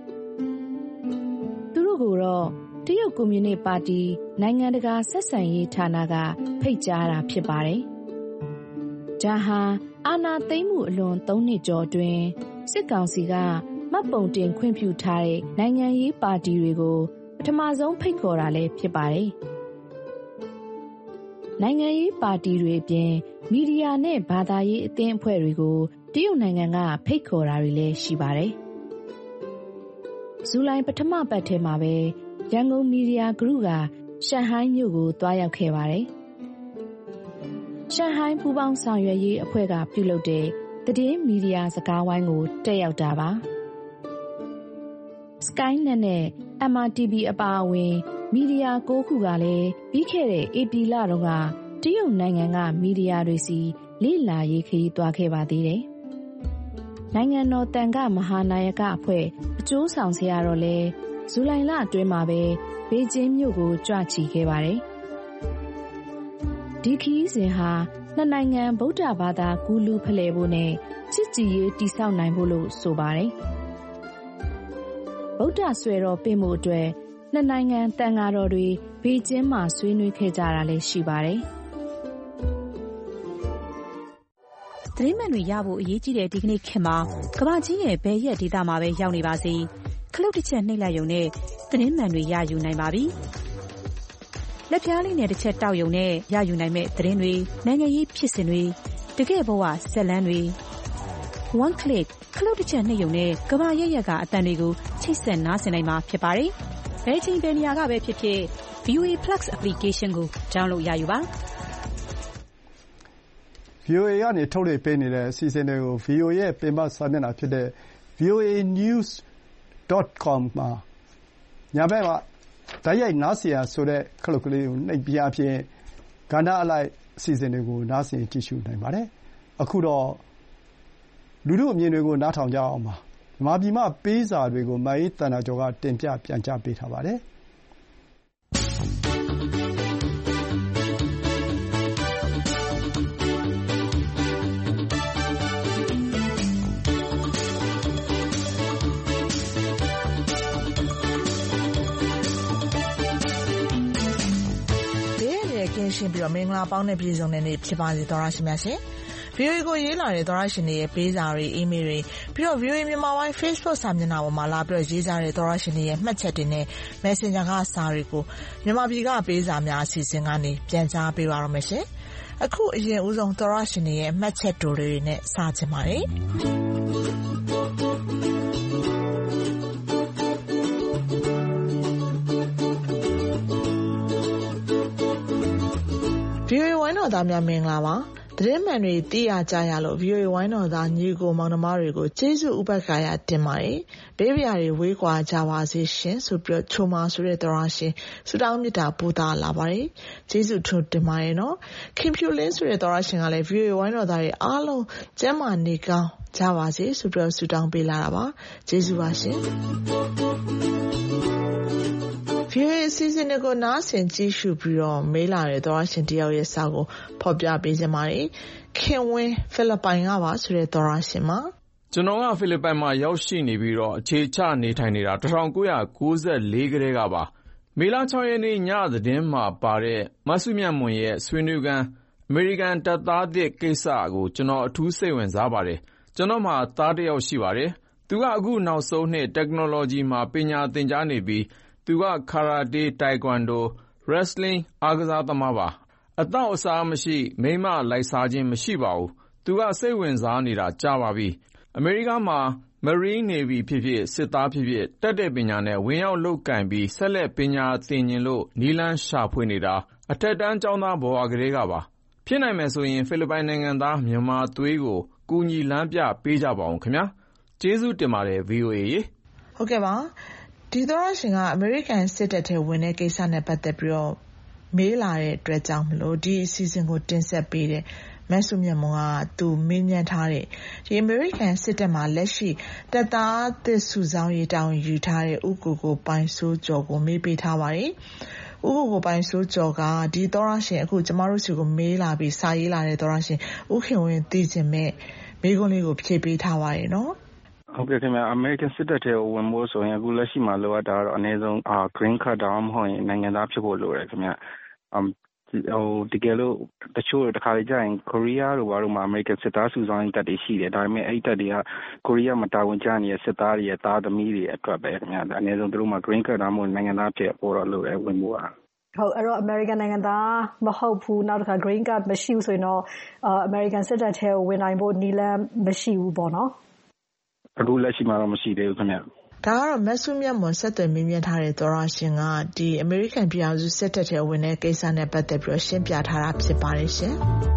သူတို့ကိုတော့တရုတ်ကွန်မြူနစ်ပါတီနိုင်ငံတကာဆက်ဆံရေးဌာနကဖိတ်ကြားတာဖြစ်ပါတယ်။ဒါဟာအာဏာသိမ်းမှုအလွန်3နှစ်ကျော်အတွင်းစစ်ကောင်စီကမှတ်ပုံတင်ခွင့်ပြုထားတဲ့နိုင်ငံရေးပါတီတွေကိုပထမဆုံးဖိတ်ခေါ်တာလည်းဖြစ်ပါတယ်။နိုင်ငံရေးပါတီတွေအပြင်မီဒီယာနဲ့ဘာသာရေးအသင်းအဖွဲ့တွေကိုတရုတ်နိုင်ငံကဖိတ်ခေါ်တာတွေလည်းရှိပါတယ်။ဇူလိုင်ပထမပတ်ထဲမှာပဲရန်ကုန်မီဒီယာဂရုကရှန်ဟိုင်းမြို့ကိုတွားရောက်ခဲ့ပါတယ်။ရှန်ဟိုင်းပူးပေါင်းဆောင်ရွက်ရေးအဖွဲ့ကပြုလုပ်တဲ့သတင်းမီဒီယာစကားဝိုင်းကိုတက်ရောက်တာပါ။ Skynet နဲ့ MRTV အပါအဝင်မီဒီယာ9ခုကလည်းပြီးခဲ့တဲ့ဧပြီလတုန်းကတရုတ်နိုင်ငံကမီဒီယာတွေစီလေ့လာရေးခရီးသွားခဲ့ပါသေးတယ်။နိုင်ငံတော်တန်ခမဟာနာယကအဖွဲ့အကျိုးဆောင်ဆရာတော်လည်းဇူလိုင်လအတွင်းမှာပဲဘေကျင်းမြို့ကိုကြွချီခဲ့ပါတယ်။ဒီခရီးစဉ်ဟာနှစ်နိုင်ငံဗုဒ္ဓဘာသာကူးလူဖလှယ်ဖို့နဲ့ချစ်ကြည်ရေးတည်ဆောက်နိုင်ဖို့လို့ဆိုပါတယ်။ဗုဒ္ဓဆွေတော်ပင့်မှုအတွက်နှစ်နိုင်ငံတန်ဃာတော်တွေဘေကျင်းမှာဆွေးနွေးခဲ့ကြတာလည်းရှိပါတယ်။သတင်းမှန်တွေရဖို့အရေးကြီးတဲ့ဒီကနေ့ခေတ်မှာကမ္ဘာကြီးရဲ့ဘယ်ရက်ဒေသမှာပဲရောက်နေပါစေခလုတ်တစ်ချက်နှိပ်လိုက်ရုံနဲ့သတင်းမှန်တွေရယူနိုင်ပါပြီ။လက်ပြားလေးနဲ့တစ်ချက်တောက်ရုံနဲ့ရယူနိုင်မဲ့သတင်းတွေနိုင်ငံရေးဖြစ်စဉ်တွေတကယ့်ဘဝဇာတ်လမ်းတွေ one click ခလုတ်တစ်ချက်နှိပ်ရုံနဲ့ကမ္ဘာရက်ရက်ကအတန်တွေကိုချိတ်ဆက်နားဆင်နိုင်မှာဖြစ်ပါတယ်။ဘယ်ချိန်ဘယ်နေရာကပဲဖြစ်ဖြစ် VOA Plus application ကို download ရယူပါ။ VOA ကနေထုတ်လွှင့်ပေးနေတဲ့အစီအစဉ်တွေကို VOA ရဲ့ပင်မစာမျက်နှာဖြစ်တဲ့ voanews.com မှာညဘက်မှာတိုက်ရိုက်နားဆင်ရဆိုတဲ့ခလုတ်ကလေးကိုနှိပ်ပြဖြင့်ကဏ္ဍအလိုက်အစီအစဉ်တွေကိုနားဆင်ကြည့်ရှုနိုင်ပါတယ်။အခုတော့လူထုအမြင်တွေကိုနားထောင်ကြအောင်ပါ။မြန်မာပြည်မှပေးစာတွေကိုမအေးသန္တာကျော်ကတင်ပြပြန်ကြားပေးထားပါတယ်။ကင်းရှင်းပြီးတော့မင်္ဂလာပေါင်းနဲ့ပြည့်စုံတဲ့နေ့ဖြစ်ပါစေသောရရှိမြတ်ရှင်။ VOA ကိုရေးလာတဲ့သောရရှင်တွေရဲ့ပေးစာတွေအီးမေးလ်တွေပြီးတော့ VOA မြန်မာပိုင်း Facebook စာမျက်နှာပေါ်မှာလာပြီးတော့ရေးကြတဲ့သောရရှင်တွေရဲ့မှတ်ချက်တွေနဲ့ Messenger ကစာတွေကိုမြန်မာပြည်ကပေးစာများအစီအစဉ်ကနေပြန်ကြားပေးပါရမယ်ရှင်။အခုအရင်ဦးဆုံးသောရရှင်တွေရဲ့မှတ်ချက်တွေနဲ့စချင်ပါတယ်။ VOA ဝိုင်းတော်သားများမင်္ဂလာပါသတင်းမှန်တွေသိရကြရလို့ VOA ဝိုင်းတော်သားညီကိုမောင်နှမတွေကိုကျေးဇူးဥပက္ခာရတင်ပါတယ်ဘေးပြာတွေဝေးကွာကြပါစေရှင်ဆိုပြီးတော့ချုံမာဆိုတဲ့တော်ရရှင်ဆုတောင်းမြတ်တာပို့တာလာပါတယ်ကျေးဇူးထွန်းတင်ပါတယ်နော်ခင်ဖြူလင်းဆိုတဲ့တော်ရရှင်ကလည်း VOA ဝိုင်းတော်သားတွေအားလုံးကျမ်းမာနေကောင်းကြပါစေဆိုပြီးတော့ဆုတောင်းပေးလာတာပါကျေးဇူးပါရှင် VOA အစီအစဉ်တွေကိုနားဆင်ကြည့်ရှုပြီးတော့မေးလာတဲ့သောတရှင်တယောက်ရဲ့စာကိုဖော်ပြပေးချင်ပါတယ်။ခင်ဝင်းဖိလစ်ပိုင်ကပါဆိုတဲ့သောတရှင်မှာကျွန်တော်ကဖိလစ်ပိုင်မှာရောက်ရှိနေပြီးတော့အခြေချနေထိုင်နေတာ1994ကတည်းကပါမေလ6ရက်နေ့ညသတင်းမှာပါတဲ့မဆုမြတ်မွန်ရဲ့ဆွေးနွေးခန်းအမေရိကန်တပ်သားသစ်ကိစ္စကိုကျွန်တော်အထူးစိတ်ဝင်စားပါတယ်ကျွန်တော်မှာသားတစ်ယောက်ရှိပါတယ်သူကအခုနောက်ဆုံးနှစ် technology မှာပညာသင်ကြားနေပြီးသူက karate, taekwondo, wrestling အားကစားသမားပါအတော့အစားမရှိမိမလိုက်စားခြင်းမရှိပါဘူးသူကစိတ်ဝင်စားနေတာကြာပါပြီအမေရိကန်မှာ Marine Navy ဖြစ်ဖြစ်စစ်သားဖြစ်ဖြစ်တက်တဲ့ပညာနဲ့ဝင်ရောက်လုပ်ကင်ပြီးဆက်လက်ပညာသင်ကျင်လို့နီလန်းရှာဖွေနေတာအထက်တန်းကျောင်းသားဘဝကလေးကပါဖြစ်နိုင်မယ်ဆိုရင်ဖိလစ်ပိုင်နိုင်ငံသားမြန်မာသွေးကိုကူညီလမ်းပြပေးကြပါအောင်ခင်ဗျာကျေးဇူးတင်ပါတယ် VOA ရေဟုတ်ကဲ့ပါဒီသောရရှင်ကအမေရိကန်စစ်တပ်ထဲဝင်တဲ့ကိစ္စနဲ့ပတ်သက်ပြီးတော့မေးလာတဲ့အတွက်ကြောင့်မလို့ဒီအစီအစဉ်ကိုတင်ဆက်ပေးတယ်မဆုမြတ်မွန်ကသူမေးမြန်းထားတဲ့ဒီအမေရိကန်စစ်တပ်မှာလက်ရှိတပ်သားသစ်စုဆောင်းရေးတာဝန်ယူထားတဲ့ဥကိုပိုင်စိုးကျော်ကိုမေးပေးထားပါတယ်ဥကိုပိုင်စိုးကျော်ကဒီသောရရှင်အခုကျမတို့စီကိုမေးလာပြီးစာရေးလာတဲ့သောရရှင်ဥခင်ဝင်းသိချင်မဲ့မေးခွန်းလေးကိုဖြည့်ပေးထားပါတယ်နော်ဟုတ်ကဲ့ခင်ဗျာ American စစ်တပ်ထဲကိုဝင်ဖို့ဆိုရင်အခုလက်ရှိမှာလိုအပ်တာတော့အနည်းဆုံးgreen card တောင်မဟုတ်ရင်နိုင်ငံသားဖြစ်ဖို့လိုတယ်ခင်ဗျာတကယ်လို့တချို့တစ်ခါလေကြာရင်ကိုရီးယားတို့ဘာလို့မှ American စစ်သားစုဆောင်းရေးတပ်တွေရှိတယ်ဒါပေမဲ့အဲ့တပ်တွေကကိုရီးယားမှာတာဝန်ကျနေတဲ့စစ်သားတွေရဲ့သားသမီးတွေအတွက်ပဲခင်ဗျာအနည်းဆုံးသူတို့မှာ green card တောင်မဟုတ်နိုင်ငံသားဖြစ်ဖို့တော့လိုတယ်ဝင်ဖို့ဟုတ်အဲ့တော့ American နိုင်ငံသားမဟုတ်ဘူးနောက်တစ်ခါ green card မရှိဘူးဆိုရင်တော့American စစ်တပ်ထဲကိုဝင်နိုင်ဖို့နည်းလမ်းမရှိဘူးပေါ့နော်အခုလက်ရှိမှာတော့မရှိသေးဘူးခင်ဗျာဒါကတော့မဆုမြတ်မွန်ဆက်သွယ်မေးမြန်းထားတဲ့သောရရှင်ကဒီအမေရိကန်ပြည်အောင်စုစစ်တပ်ထဲဝင်တဲ့ကိစ္စနဲ့ပတ်သက်ပြီးရှင်းပြထားတာဖြစ်ပါတယ်ရှင်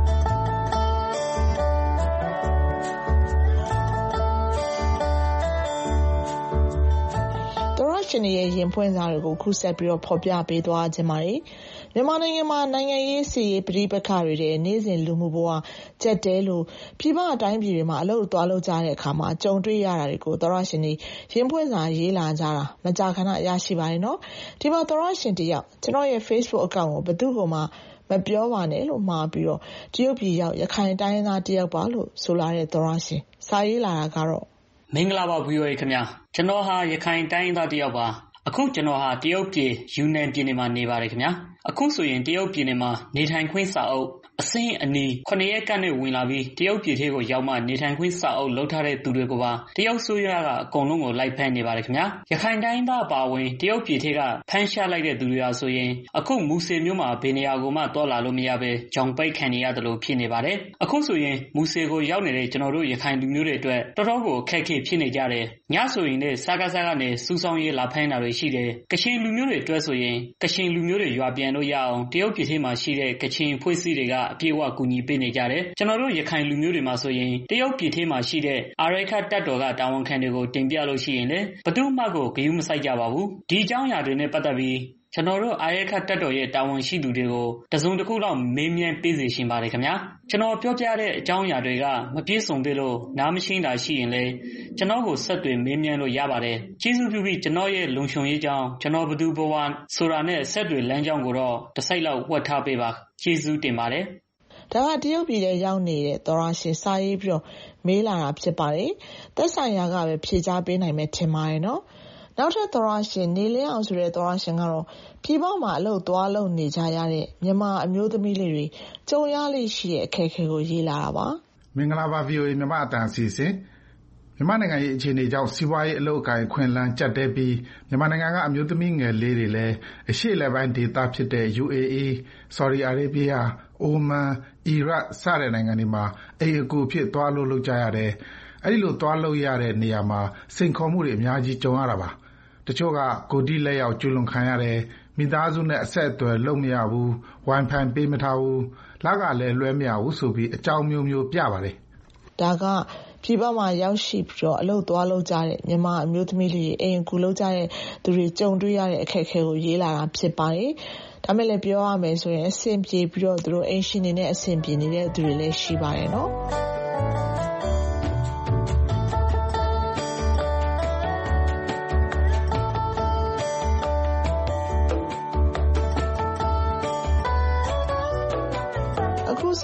သောရရှင်ရဲ့ရင်ဖွင့်စာတွေကိုခုဆက်ပြီးတော့ဖော်ပြပေးသွားခြင်းပါတယ်မြန်မာနိုင်ငံမှာနိုင်ငံရေးစီရေးပဋိပက္ခတွေတဲ့နေ့စဉ်လူမှုဘဝကြက်တဲလို့ပြည်ပအတိုင်းပြည်တွေမှာအလုပ်သွားလုပ်ကြတဲ့အခါမှာကြုံတွေ့ရတာတွေကိုသောရရှင်တွေရင်ဖွင့်စာရေးလာကြတာမကြာခဏရရှိပါတယ်နော်ဒီမှာသောရရှင်တယောက်ကျွန်တော်ရဲ့ Facebook အကောင့်ကိုဘယ်သူ့ကိုမှမပြောပါနဲ့လို့မှာပြီးတော့တရုတ်ပြည်ရောက်ရခိုင်တိုင်းသားတယောက်ပါလို့ဆိုလာတဲ့သောရရှင်စာရေးလာတာကတော့မင်္ဂလာပါ VOA ခင်ဗျာကျွန်တော်ဟာရခိုင်တိုင်းသားတယောက်ပါအခုကျွန်တော်ဟာတရုတ်ပြည်ယူနန်ပြည်နယ်မှာနေပါတယ်ခင်ဗျာအခုဆိုရင်တရုတ်ပြည်နယ်မှာနေထိုင်ခွင့်စာအုပ်အစင်းအနီး9ရက်ကနဲ့ဝင်လာပြီးတရုတ်ပြည်ထဲကိုရောက်မှနေထိုင်ခွင့်စာအုပ်လုပ်ထားတဲ့သူတွေကိုပါတရုတ်ဆိုရကအကုန်လုံးကိုလိုက်ဖမ်းနေပါတယ်ခင်ဗျာရခိုင်တိုင်းသားပါဝင်တရုတ်ပြည်ထဲကဖမ်းရှားလိုက်တဲ့သူတွေဟာဆိုရင်အခုမူဆယ်မြို့မှာဘယ်နေရာကိုမှသွားလာလို့မရပဲကြောင်ပိတ်ခံနေရတယ်လို့ဖြစ်နေပါတယ်အခုဆိုရင်မူဆယ်ကိုရောက်နေတဲ့ကျွန်တော်တို့ရခိုင်လူမျိုးတွေအတွက်တော်တော်ကိုအခက်အခဲဖြစ်နေကြတယ်ညဆိုရင်လည်းစားကားစားကနေစူးစောင်းရေးလာဖမ်းတာတွေရှိတယ်ကချင်လူမျိုးတွေအတွက်ဆိုရင်ကချင်လူမျိုးတွေရွာပြန်လို့ရအောင်တရုတ်ပြည်ထဲမှာရှိတဲ့ကချင်ဖွဲ့စည်းတွေကအပြေအဝကူညီပေးနေကြတယ်ကျွန်တော်တို့ရခိုင်လူမျိုးတွေမှာဆိုရင်တရုတ်ပြည်ထဲမှာရှိတဲ့အာရခတပ်တော်ကတာဝန်ခံတွေကိုတင်ပြလို့ရှိရင်လည်းဘယ်သူမှကိုဂရုမစိုက်ကြပါဘူးဒီအကြောင်းအရာတွေနဲ့ပတ်သက်ပြီးကျွန်တော်တို့အာရခတပ်တော်ရဲ့တာဝန်ရှိသူတွေကိုတစုံတစ်ခုလောက်မေးမြန်းပေးစီရှင်ပါတယ်ခင်ဗျာကျွန်တော်ပြောပြတဲ့အကြောင်းအရာတွေကမပြည့်စုံသေးလို့နားမရှင်းတာရှိရင်လည်းကျွန်တော်ကိုဆက်သွယ်မေးမြန်းလို့ရပါတယ်ကျေးဇူးပြုပြီးကျွန်တော်ရဲ့လုံခြုံရေးကြောင်းကျွန်တော်ဘယ်သူဘဝဆိုတာနဲ့ဆက်သွယ်လမ်းကြောင်းကိုတော့တစ်စိုက်လောက်ဝတ်ထားပေးပါကျေးဇူးတင်ပါတယ်ဒါကတရုတ်ပြည်ထဲရောက်နေတဲ့သောရရှင်စာရေးပြီးတော့မေးလာတာဖြစ်ပါတယ်သက်ဆိုင်ရာကပဲဖြေကြားပေးနိုင်မယ်ထင်ပါတယ်နော်နောက်ထပ်သောရရှင်နေလင်းအောင်ဆိုတဲ့သောရရှင်ကတော့ပြည်ပမှာအလုပ်သွားလုပ်နေကြရတဲ့မြန်မာအမျိုးသမီးလေးတွေကြုံရလိမ့်ရှိတဲ့အခက်အခဲကိုရေးလာတာပါမင်္ဂလာပါ VOA မြန်မာအတန်အစီအစဉ်မြန်မာနိုင်ငံရဲ့အခြေအနေကြောင့်စီးပွားရေးအလုပ်အကိုင်ခွင့်လန်းကျပ်တဲပြီးမြန်မာနိုင်ငံကအမျိုးသမီးငယ်လေးတွေလည်းအရှေ့အလယ်ပိုင်းဒေသဖြစ်တဲ့ UAE, Saudi Arabia, Oman, Iraq စတဲ့နိုင်ငံတွေမှာအိမ်အကူဖြစ်သွားလို့လုပ်ကြရတယ်။အဲဒီလိုသွားလို့ရတဲ့နေရာမှာစိန်ခေါ်မှုတွေအများကြီးကြုံရတာပါ။တချို့ကကိုယ်တိလက်ရောက်ကျူးလွန်ခံရတယ်။မိသားစုနဲ့အဆက်အသွယ်လုပ်မရဘူး။ Wi-Fi ပေးမထားဘူး။လကလည်းလွှဲမရဘူးဆိုပြီးအကြောင်းမျိုးမျိုးပြပါတယ်။ဒါကပြည်ပမှာရောက်ရှိပြီးတော့အလုပ်သွားလုပ်ကြတဲ့မြန်မာအမျိုးသမီးတွေအိမ်အကူလုပ်ကြတဲ့သူတွေကြုံတွေ့ရတဲ့အခက်အခဲကိုရေးလာတာဖြစ်ပါတယ်။ဒါမဲ့လည်းပြောရမယ်ဆိုရင်အဆင်ပြေပြီးတော့သူတို့အိမ်ရှင်နေတဲ့အဆင်ပြေနေတဲ့သူတွေလည်းရှိပါတယ်နော်။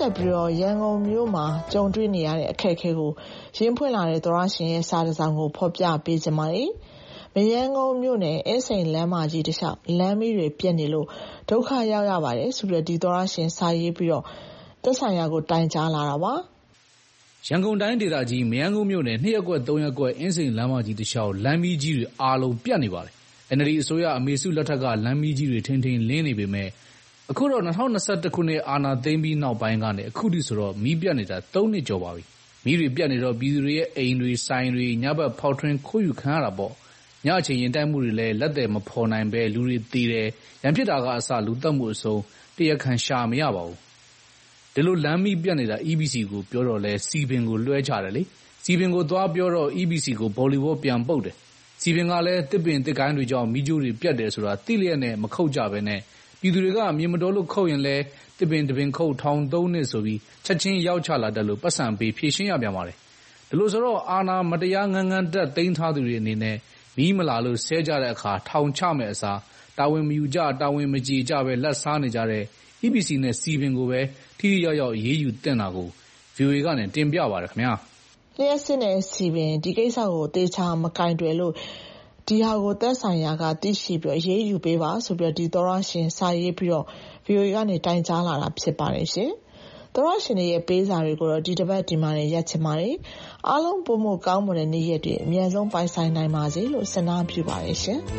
ဆက်ပြီးတော့ရန်ကုန်မြို့မှာကြုံတွေ့နေရတဲ့အခက်အခဲကိုရင်းဖွင့်လာတဲ့သောရရှင်ရဲ့စာတစ်စောင်ကိုဖော်ပြပေးချင်ပါတယ်။မရန်ကုန်မြို့နယ်အင်းစိန်လမ်းမကြီးတစ်လျှောက်လမ်းမီးတွေပြတ်နေလို့ဒုက္ခရောက်ရပါတယ်ဆိုပြီးဒီသောရရှင်စာရေးပြီးတော့သက်ဆိုင်ရာကိုတိုင်ကြားလာတာပါ။ရန်ကုန်တိုင်းဒေသကြီးမရန်ကုန်မြို့နယ်2ရပ်ကွက်3ရပ်ကွက်အင်းစိန်လမ်းမကြီးတစ်လျှောက်လမ်းမီးကြီးတွေအားလုံးပြတ်နေပါတယ်။ NLD အစိုးရအမေစုလက်ထက်ကလမ်းမီးကြီးတွေထင်းထင်းလင်းနေပေမဲ့အခုတော့2021ခုနှစ်အာဏာသိမ်းပြီးနောက်ပိုင်းကနေအခုထိဆိုတော့မီးပြတ်နေတာ3နှစ်ကျော်ပါပြီ။မီးတွေပြတ်နေတော့ပြည်သူတွေရဲ့အိမ်တွေဆိုင်တွေညဘက်ဖောက်ထွင်းခိုးယူခံရတာပေါ့။ညအချိန်ရင်တိုက်မှုတွေလည်းလက်သည်မဖော်နိုင်ပဲလူတွေသေးတယ်။ရန်ဖြစ်တာကအစလူတက်မှုအစုံတရားခံရှာမရပါဘူး။ဒီလိုလမ်းမီးပြတ်နေတာ EBC ကိုပြောတော့လဲစီပင်ကိုလွှဲချတယ်လေ။စီပင်ကိုသွားပြောတော့ EBC ကိုဘော်လီဘောပြန်ပုတ်တယ်။စီပင်ကလည်းတစ်ပင်တစ်ကိုင်းတွေကြောင့်မီးကြိုးတွေပြတ်တယ်ဆိုတာသိလျက်နဲ့မခုတ်ကြပဲနဲ့ပြည်သူတွေကမြေမတော်လို့ခုတ်ရင်လဲတစ်ပင်တစ်ပင်ခုတ်ထောင်3နှစ်ဆိုပြီးချက်ချင်းရောက်ချလာတတ်လို့ပတ်စံပေးဖြည့်ရှင်းရပြန်ပါတယ်။ဒီလိုဆိုတော့အာဏာမတရားငန်းငန်းတက်သိမ်းထားသူတွေအနေနဲ့မီးမလာလို့ဆဲကြတဲ့အခါထောင်ချမဲ့အစားတာဝန်မယူကြတာဝန်မကြေကြပဲလက်စားနေကြတဲ့ EBC နဲ့စီပင်ကိုပဲထိထိရောက်ရောက်ရေးယူတင်တာကို VOA ကနေတင်ပြပါတယ်ခင်ဗျာ။လျှက်စစ်နဲ့စီပင်ဒီကိစ္စကိုတေချာမကင်တွယ်လို့ဒီဟာကိုသက်ဆိုင်ရာကသိရှိပြီးရေးယူပေးပါဆိုပြီးဒီသောရရှင်စာရေးပြီးတော့ VOA ကနေတိုင်ကြားလာတာဖြစ်ပါတယ်ရှင်။သောရရှင်ရဲ့ပေးစာတွေကိုတော့ဒီတစ်ပတ်ဒီမှာနဲ့ရက်ချင်ပါတယ်။အားလုံးပုံမကောင်းမွန်တဲ့နေ့ရက်တွေအများဆုံးပိုင်ဆိုင်နိုင်ပါစေလို့ဆန္ဒပြုပါတယ်ရှင်။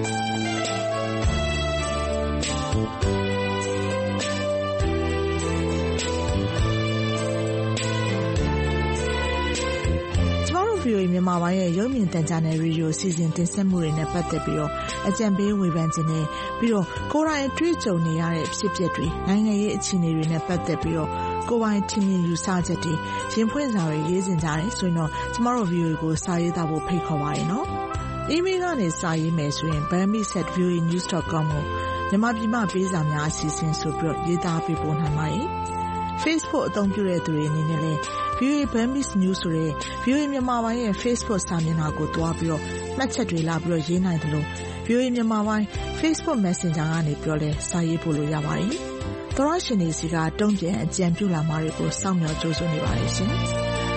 VOA မြန်မာပိုင်းရဲ့ရုပ်မြင်သံကြားနယ်ရေဒီယိုစီစဉ်တင်ဆက်မှုတွေနဲ့ပတ်သက်ပြီးတော့အကြံပေးဝေဖန်ခြင်းနဲ့ပြီးတော့ကိုယ်တိုင်အတွေ့အကြုံနေရတဲ့ဖြစ်ပျက်တွေနိုင်ငံရေးအခြေအနေတွေနဲ့ပတ်သက်ပြီးတော့ကိုယ်ပိုင်ထင်မြင်ယူဆချက်တွေရင်ဖွင့်စာတွေရေးစင်ကြတယ်ဆိုရင်တော့ကျမတို့ VOA ကိုစာရေးသားဖို့ဖိတ်ခေါ်ပါရနော်။ email ကနေစာရေးမယ်ဆိုရင် bambi@voanews.com ကိုမြန်မာပြည်မှာပေးစာများအစီအစဉ်ဆိုပြီးတော့ရေးသားပေးပို့နိုင်ပါတယ်။ Facebook အသုံးပြုတဲ့သူတွေအနေနဲ့လည်းVOA Burmese News ဆိုတဲ့ VOA မြန်မာပိုင်းရဲ့ Facebook စာမျက်နှာကိုတွားပြီးတော့မှတ်ချက်တွေလာပြီးတော့ရေးနိုင်တယ်လို့ VOA မြန်မာပိုင်း Facebook Messenger ကနေပြောလဲစာရေးပို့လို့ရပါတယ်။သောရရှင်တွေစီကတုံ့ပြန်အကြံပြုလာမှာတွေကိုစောင့်မျှော်ကြိုးစားနေပါတယ်ရှင်။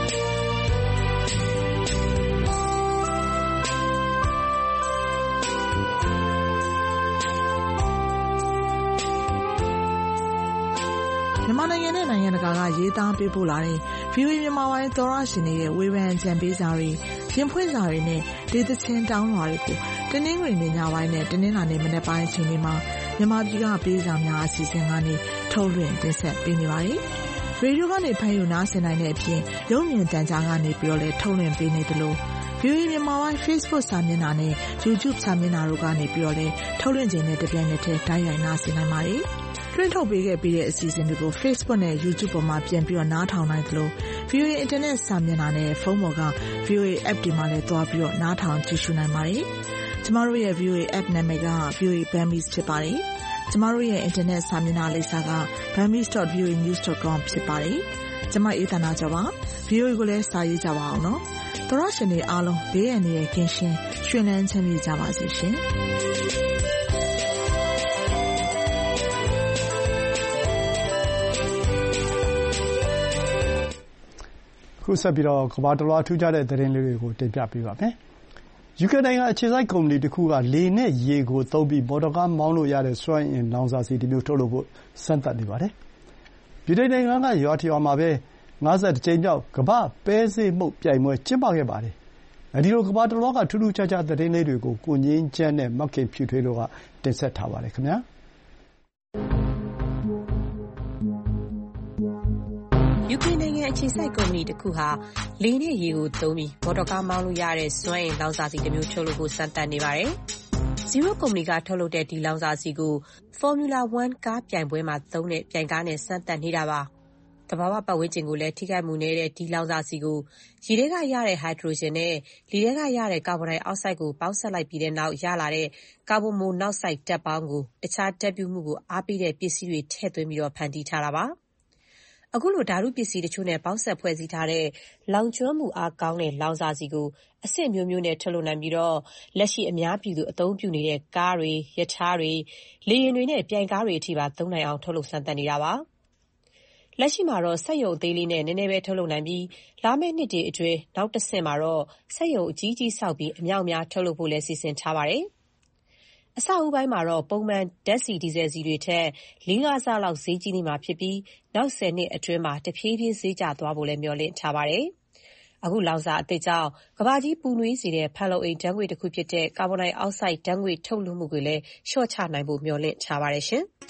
မြန်မာနိုင်ငံနဲ့နိုင်ငံတကာကရေးသားပေးပို့လာတဲ့ VOA မြန်မာပိုင်းသောရရှင်တွေရဲ့ဝေဖန်အကြံပေးစာတွေရင်ဖွင့်စာတွေနဲ့ဒေသချင်းတောင်းလွှာတွေကိုတနင်္ဂနွေနေ့ညပိုင်းနဲ့တနင်္လာနေ့မနက်ပိုင်းအချိန်တွေမှာမြန်မာပြည်ကပေးစာများအစီအစဉ်ကနေထုတ်လွှင့်တင်ဆက်ပေးနေပါတယ်။ရေဒီယိုကနေဖမ်းယူနားဆင်နိုင်တဲ့အပြင်ရုပ်မြင်သံကြားကနေပြီးတော့လည်းထုတ်လွှင့်ပေးနေတယ်လို့ VOA မြန်မာပိုင်း Facebook စာမျက်နှာနဲ့ YouTube စာမျက်နှာတို့ကနေပြီးတော့လည်းထုတ်လွှင့်ခြင်းနဲ့တပြိုင်နက်တည်းတိုက်ရိုက်နားဆင်နိုင်ပါတယ်။လွှင့်ထုတ်ပေးခဲ့ပြီးတဲ့အစီအစဉ်တွေကို Facebook နဲ့ YouTube ပေါ်မှာပြန်ပြီးတော့နားထောင်နိုင်တယ်လို့ VOA Internet စာမျက်နှာနဲ့ဖုန်းပေါ်က VOA App တွေမှာလည်းသွားပြီးတော့နားထောင်ကြည့်ရှုနိုင်ပါတယ်။ကျမတို့ရဲ့ VOA App နာမည်က VOA Burmese ဖြစ်ပါတယ်။ကျမတို့ရဲ့ Internet စာမျက်နှာလိပ်စာက burmese.voanews.com ဖြစ်ပါတယ်။ကျမအေးသနာကျော်ပါ။ VOA ကိုလည်းစာရေးကြပါအောင်နော်။သောရရှင်တွေအားလုံးဘေးအန္တရာယ်ကင်းရှင်းရွှင်လန်းချမ်းမြေ့ကြပါစေရှင်။ခုဆက်ပြီးတော့ကမ္ဘာတစ်လွှားထူးခြားတဲ့သတင်းလေးတွေကိုတင်ပြပေးပါမယ်။ ယူကေနိုင်ငံအခြေစိုက်ကုမ္ပဏီတစ်ခုကလေနဲ့ရေကိုသုံးပြီးမော်တော်ကားမောင်းလို့ရတဲ့စွမ်းအင်လောင်စာဆီတစ်မျိုးထုတ်လုပ်ဖို့စမ်းသပ်နေပါတယ်။ဗြိတိန်နိုင်ငံကရွာတစ်ရွာမှာပဲ51ကြိမ်မြောက်ကမ္ဘာ့ပဲဆေးမှုတ်ပြိုင်ပွဲကျင်းပခဲ့ပါတယ်။ဒီလိုကမ္ဘာတစ်လွှားကထူးထူးခြားခြားသတင်းလေးတွေကိုကိုငြိမ်းချမ်းနဲ့မခင်ဖြူထွေးတို့ကတင်ဆက်ထားပါတယ်ခင်ဗျာ။ယူကေနိုင်ငံအခြေစိုက်ကုမ္ပဏီတစ်ခုဟာလေနဲ့ရေကိုသုံးပြီးမော်တော်ကားမောင်းလို့ရတဲ့စွမ်းအင်လောင်စာဆီတစ်မျိုးထုတ်လုပ်ဖို့စမ်းသပ်နေပါတယ်။ Zero ကုမ္ပဏီကထုတ်လုပ်တဲ့ဒီလောင်စာဆီကို Formula 1 ကားပြိုင်ပွဲမှာသုံးတဲ့ပြိုင်ကားနဲ့စမ်းသပ်နေတာပါ။သဘာဝပတ်ဝန်းကျင်ကိုလည်းထိခိုက်မှုနည်းတဲ့ဒီလောင်စာဆီကိုရေထဲကရတဲ့ဟိုက်ဒရိုဂျင်နဲ့လေထဲကရတဲ့ကာဗွန်ဒိုင်အောက်ဆိုက်ကိုပေါင်းစပ်လိုက်ပြီးတဲ့နောက်ရလာတဲ့ကာဗွန်မိုနောက်ဆိုက်ဓာတ်ပေါင်းကိုတခြားဓာတ်ပြုမှုကိုအားပေးတဲ့ပစ္စည်းတွေထည့်သွင်းပြီးဖန်တီးထားတာပါ။အခုလိုဓာတုပစ္စည်းတချို့နဲ့ပေါင်းစပ်ဖွဲ့စည်းထားတဲ့လောင်ကျွမ်းမှုအားကောင်းတဲ့လောင်စာဆီကိုအဆင့်မျိုးမျိုးနဲ့ထုတ်လုပ်နိုင်ပြီးလက်ရှိအများပြည်သူအသုံးပြုနေတဲ့ကားတွေ၊ရထားတွေ၊လေယာဉ်တွေနဲ့ပြိုင်ကားတွေအထိပါသုံးနိုင်အောင်ထုတ်လုပ်စမ်းသပ်နေတာပါ။လက်ရှိမှာတော့စက်ရုံအသေးလေးနဲ့နည်းနည်းပဲထုတ်လုပ်နိုင်ပြီးလာမယ့်နှစ်တွေအတွင်းနောက်တစ်ဆင့်မှာတော့စက်ရုံအကြီးကြီးဆောက်ပြီးအမြောက်အများထုတ်လုပ်ဖို့လည်းစီစဉ်ထားပါတယ်။အစအဦးပိုင်းမှာတော့ပုံမှန်ဓာတ်ဆီဒီဇယ်ဆီတွေထက် 4-5 ဆလောက်ဈေးကြီးနေမှာဖြစ်ပြီးနောက်10နှစ်အတွင်းမှာတဖြည်းဖြည်းဈေးကျသွားဖို့လည်းမျှော်လင့်ထားပါတယ်။အခုလောင်စာအသစ်ကြောင့်ကမ္ဘာကြီးပူနွေးစေတဲ့ဖန်လုံအိမ်ဓာတ်ငွေ့တစ်ခုဖြစ်တဲ့ကာဗွန်ဒိုင်အောက်ဆိုက်ဓာတ်ငွေ့ထုတ်လွှတ်မှုကိုလည်းလျှော့ချနိုင်ဖို့မျှော်လင့်ထားပါတယ်ရှင်။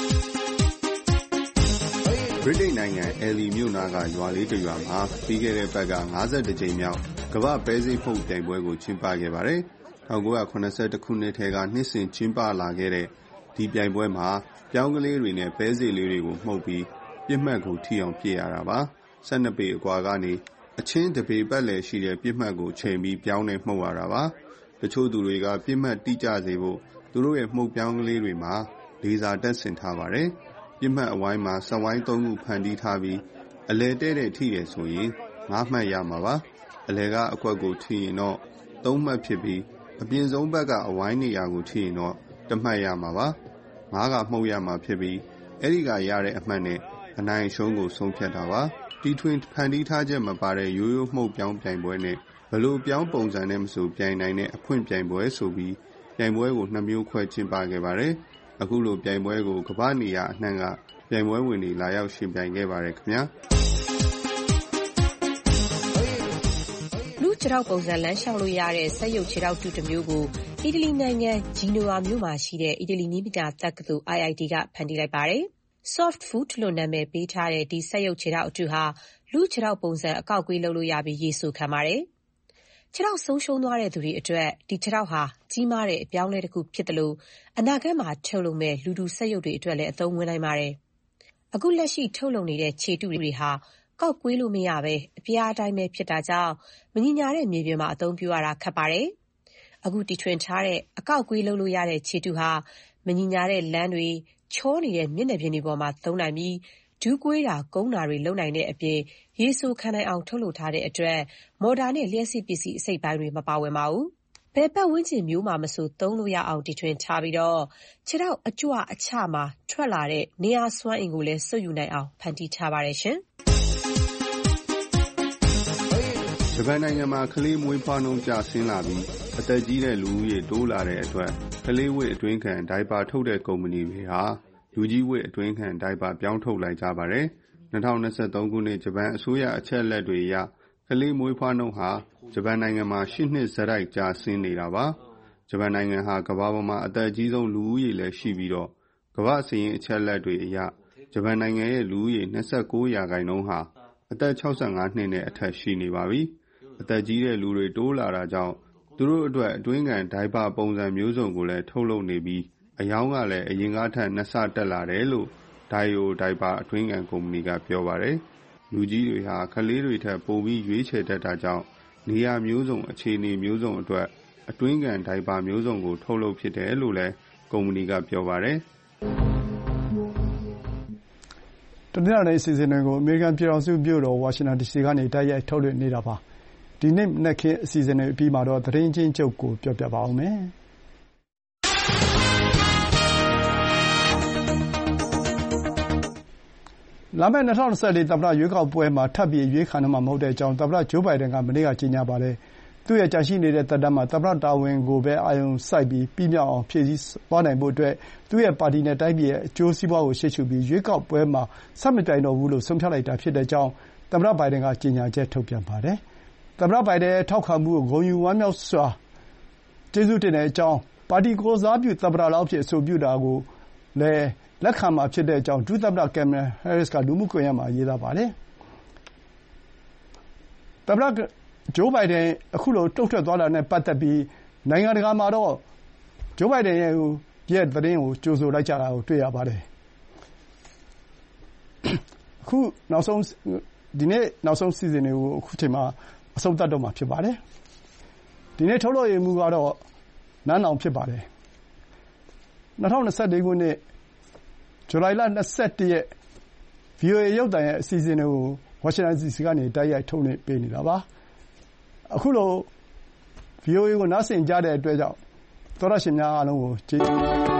ဗြိတိန်နိုင်ငံအဲလီမြို့နားကရွာလေးတစ်ရွာမှာပြီးခဲ့တဲ့ဘက်က52ကြိမ်မြောက်ကမ္ဘာပဲစိမှုတ်ပြိုင်ပွဲကိုကျင်းပခဲ့ပါတယ်။1982ခုနှစ်ထဲကနှစ်စဉ်ကျင်းပလာခဲ့တဲ့ဒီပြိုင်ပွဲမှာပြောင်းကလေးတွေနဲ့ပဲစိလေးတွေကိုမှုတ်ပြီးပြစ်မှတ်ကိုထိအောင်ပြည့်ရတာပါ။12ပေအကွာကနေအချင်းတပေပတ်လည်ရှိတဲ့ပြစ်မှတ်ကိုချိန်ပြီးပြောင်းနေမှုတ်ရတာပါ။တချို့သူတွေကပြစ်မှတ်တိကျစေဖို့သူတို့ရဲ့မှုတ်ပြောင်းကလေးတွေမှာလေဆာတက်ဆင်ထားပါတယ်။ပြစ်မှတ်အဝိုင်းမှာစက်ဝိုင်း3ခုဖန်တီးထားပြီးအလဲတဲ့တဲ့ထိတယ်ဆိုရင်9မှတ်ရမှာပါအလဲကအကွက်ကိုထိရင်တော့3မှတ်ဖြစ်ပြီးအပြင်ဆုံးဘက်ကအဝိုင်းနေရာကိုထိရင်တော့1မှတ်ရမှာပါ9ကမှုတ်ရမှာဖြစ်ပြီးအဲ့ဒီကရတဲ့အမှတ်နဲ့အနိုင်ရှုံးကိုဆုံးဖြတ်တာပါတီထွင်ဖန်တီးထားချက်မပါတဲ့ရိုးရိုးမှုတ်ပြောင်းပြိုင်ပွဲနဲ့ဘလို့ပြောင်းပုံစံနဲ့မဆိုပြိုင်နိုင်တဲ့အဖွင့်ပြိုင်ပွဲဆိုပြီးပြိုင်ပွဲကို2မျိုးခွဲကျင်းပခဲ့ပါတယ်အခုလိုပြိုင်ပွဲကိုကမ္ဘာနေရာအနှံ့ကပြိုင်ပွဲဝင်တွေလာရောက်ရှင်ပြိုင်ခဲ့ပါတယ်ခင်ဗျာလူခြေထောက်ပုံစံလမ်းလျှောက်လို့ရတဲ့စက်ရုပ်ခြေထောက်တူတစ်မျိုးကိုအီတလီနိုင်ငံဂျီနိုဝါမြို့မှာရှိတဲ့အီတလီနည်းပညာတက္ကသိုလ် IIT ကဖန်တီးလိုက်ပါတယ် Soft Foot လို့နာမည်ပေးထားတဲ့ဒီစက်ရုပ်ခြေထောက်အတုဟာလူခြေထောက်ပုံစံအကောက်ကွေးလုပ်လို့ရပြီးရေဆိုခံပါတယ်ခြေထောက်ဆုံးရှုံးသွားတဲ့သူတွေအတွက်ဒီခြေထောက်ဟာကြီးမားတဲ့အပြောင်းလဲတစ်ခုဖြစ်တယ်လို့အနာဂတ်မှာထုတ်လုပ်မဲ့လူတူစက်ရုပ်တွေအတွက်လည်းအသုံးဝင်နိုင်ပါတယ်။အခုလက်ရှိထုတ်လုပ်နေတဲ့ခြေတုတွေဟာကောက်ကွေးလို့မရပဲအပြားအတိုင်းပဲဖြစ်တာကြောင့်မညီညာတဲ့မြေပြင်မှာအသုံးပြုရတာခက်ပါတယ်။အခုတီထွင်ထားတဲ့အကောက်ကွေးလုပ်လို့ရတဲ့ခြေတုဟာမညီညာတဲ့လမ်းတွေချောနေတဲ့မျက်နှာပြင်တွေပေါ်မှာသုံးနိုင်ပြီးဒူးကွေးတာကုန်းတာတွေလုပ်နိုင်တဲ့အပြင်ရေဆိုခံနိုင်အောင်ထုတ်လုပ်ထားတဲ့အတွက်မော်တာနဲ့လျှက်စစ်ပစ္စည်းအစိတ်ပိုင်းတွေမပါဝင်ပါဘူး။ဘယ်ပတ်ဝန်းကျင်မျိုးမှာမဆိုသုံးလို့ရအောင်တီထွင်ထားပြီးတော့ခြေထောက်အကြွအချမှာထွက်လာတဲ့နေရာစွမ်းအင်ကိုလည်းစွတ်ယူနိုင်အောင်ဖန်တီးထားပါတယ်ရှင်။ဂျပန်နိုင်ငံမှာကလေးမွေးဖွားနှုန်းကျဆင်းလာပြီးအသက်ကြီးတဲ့လူဦးရေတိုးလာတဲ့အတွက်ကလေးဝတ်အတွင်းခံဒိုင်ပါထုတ်တဲ့ကုမ္ပဏီတွေဟာလူကြီးဝတ်အတွင်းခံဒိုင်ပါပြောင်းထုတ်လိုက်ကြပါတယ်။2023ခုနှစ်ဂျပန်အစိုးရအချက်အလက်တွေအရကလေးမွေးဖွားနှုန်းဟာဂျပန်နိုင်ငံမှာ8နှစ်ဆက်တိုက်ကျဆင်းနေတာပါ။ဂျပန်နိုင်ငံဟာကမ္ဘာပေါ်မှာအသက်အကြီးဆုံးလူဦးရေလည်းရှိပြီးတော့ကမ္ဘာစာရင်းအချက်အလက်တွေအရဂျပန်နိုင်ငံရဲ့လူဦးရေ29%ဟာအသက်65နှစ်နဲ့အထက်ရှိနေပါပြီ။အသက်ကြီးတဲ့လူတွေတိုးလာတာကြောင့်သူတို့အတွက်အတွင်းခံဒိုင်ပါပုံစံမျိုးစုံကိုလည်းထုတ်လုပ်နေပြီးအယောင်ကလည်းအရင်ကထက်2ဆတက်လာတယ်လို့ဒိုင်ယိုဒိုင်ပါအတွင်းခံကုမ္ပဏီကပြောပါတယ်။လူကြီးတွေဟာကလေးတွေထက်ပိုပြီးရွေးချယ်တတ်တာကြောင့်နေရာမျိုးစုံအခြေအနေမျိုးစုံအတွက်အတွင်းခံဒိုင်ပါမျိုးစုံကိုထုတ်လုပ်ဖြစ်တယ်လို့လည်းကုမ္ပဏီကပြောပါတယ်။တနင်္လာနေ့အစီအစဉ်တွေကိုအမေရိကန်ပြည်ထောင်စုမြို့တော်ဝါရှင်တန် DC ကနေတိုက်ရိုက်ထုတ်လွှင့်နေတာပါ။ဒီနေ့မနက်ခင်းအစီအစဉ်တွေအပြီးမှာတော့သတင်းချင်းချုပ်ကိုပြောပြပါဦးမယ်။လာမယ့်2024သမ္မတရွေးကောက်ပွဲမှာထပ်ပြီးအရွေးခံတော့မှာမဟုတ်တဲ့အကြောင်းသမ္မတဂျိုးဘိုင်ဒန်ကမနေ့ကကြေညာပါတယ်။သူ့ရဲ့ကျန်ရှိနေတဲ့သက်တမ်းမှာသမ္မတတာဝန်ကိုပဲအာရုံစိုက်ပြီးပြီးမြောက်အောင်ဖြည့်ဆည်းသွားနိုင်ဖို့အတွက်သူ့ရဲ့ပါတီနဲ့တိုင်းပြည်ရဲ့အကျိုးစီးပွားကိုရှေ့ရှုပြီးရွေးကောက်ပွဲမှာဆက်မပြိုင်တော့ဘူးလို့ဆုံးဖြတ်လိုက်တာဖြစ်တဲ့အကြောင်းသမ္မတဘိုင်ဒန်ကကြေညာချက်ထုတ်ပြန်ပါတယ်။သမ္မတဘိုင်ဒန်ရဲ့ထောက်ခံမှုကိုဂုဏ်ယူဝမ်းမြောက်စွာကျေးဇူးတင်တဲ့အကြောင်းပါတီကိုယ်စားပြုသမ္မတလောင်းအဖြစ်အဆိုပြုတာကိုလည်းလက်ခံမှာဖြစ်တဲ့အကြောင်းဒုသမ္မတကင်မလာဟဲရစ်ကလူမှုကွန်ရက်မှာရေးသားပါတယ်။သမ္မတဂျိုးဘိုင်ဒန်အခုလိုတုံ့ထွက်သွားတာနဲ့ပတ်သက်ပြီးနိုင်ငံတကာမှာတော့ဂျိုးဘိုင်ဒန်ရဲ့သတင်းကိုကြိုဆိုလိုက်ကြတာကိုတွေ့ရပါတယ်။အခုဒီနေ့နောက်ဆုံးစီစဉ်တွေကိုအခုချိန်မှာအဆုံးသတ်တော့မှာဖြစ်ပါတယ်။ဒီနေ့ထုတ်လွှင့်မှုကတော့နန်းအောင်ဖြစ်ပါတယ်။2024ခုနှစ်ဇူလိုင်လ21ရက် VOA ရုပ်သံရဲ့အစီအစဉ်တွေကိုဝါရှင်တန် DC ကနေတိုက်ရိုက်ထုတ်လွှင့်ပေးနေတာပါ။အခုလို VOA ကိုနားဆင်ကြတဲ့အတွက်ကြောင့်သောတရှင်များအားလုံးကိုကျေးဇူး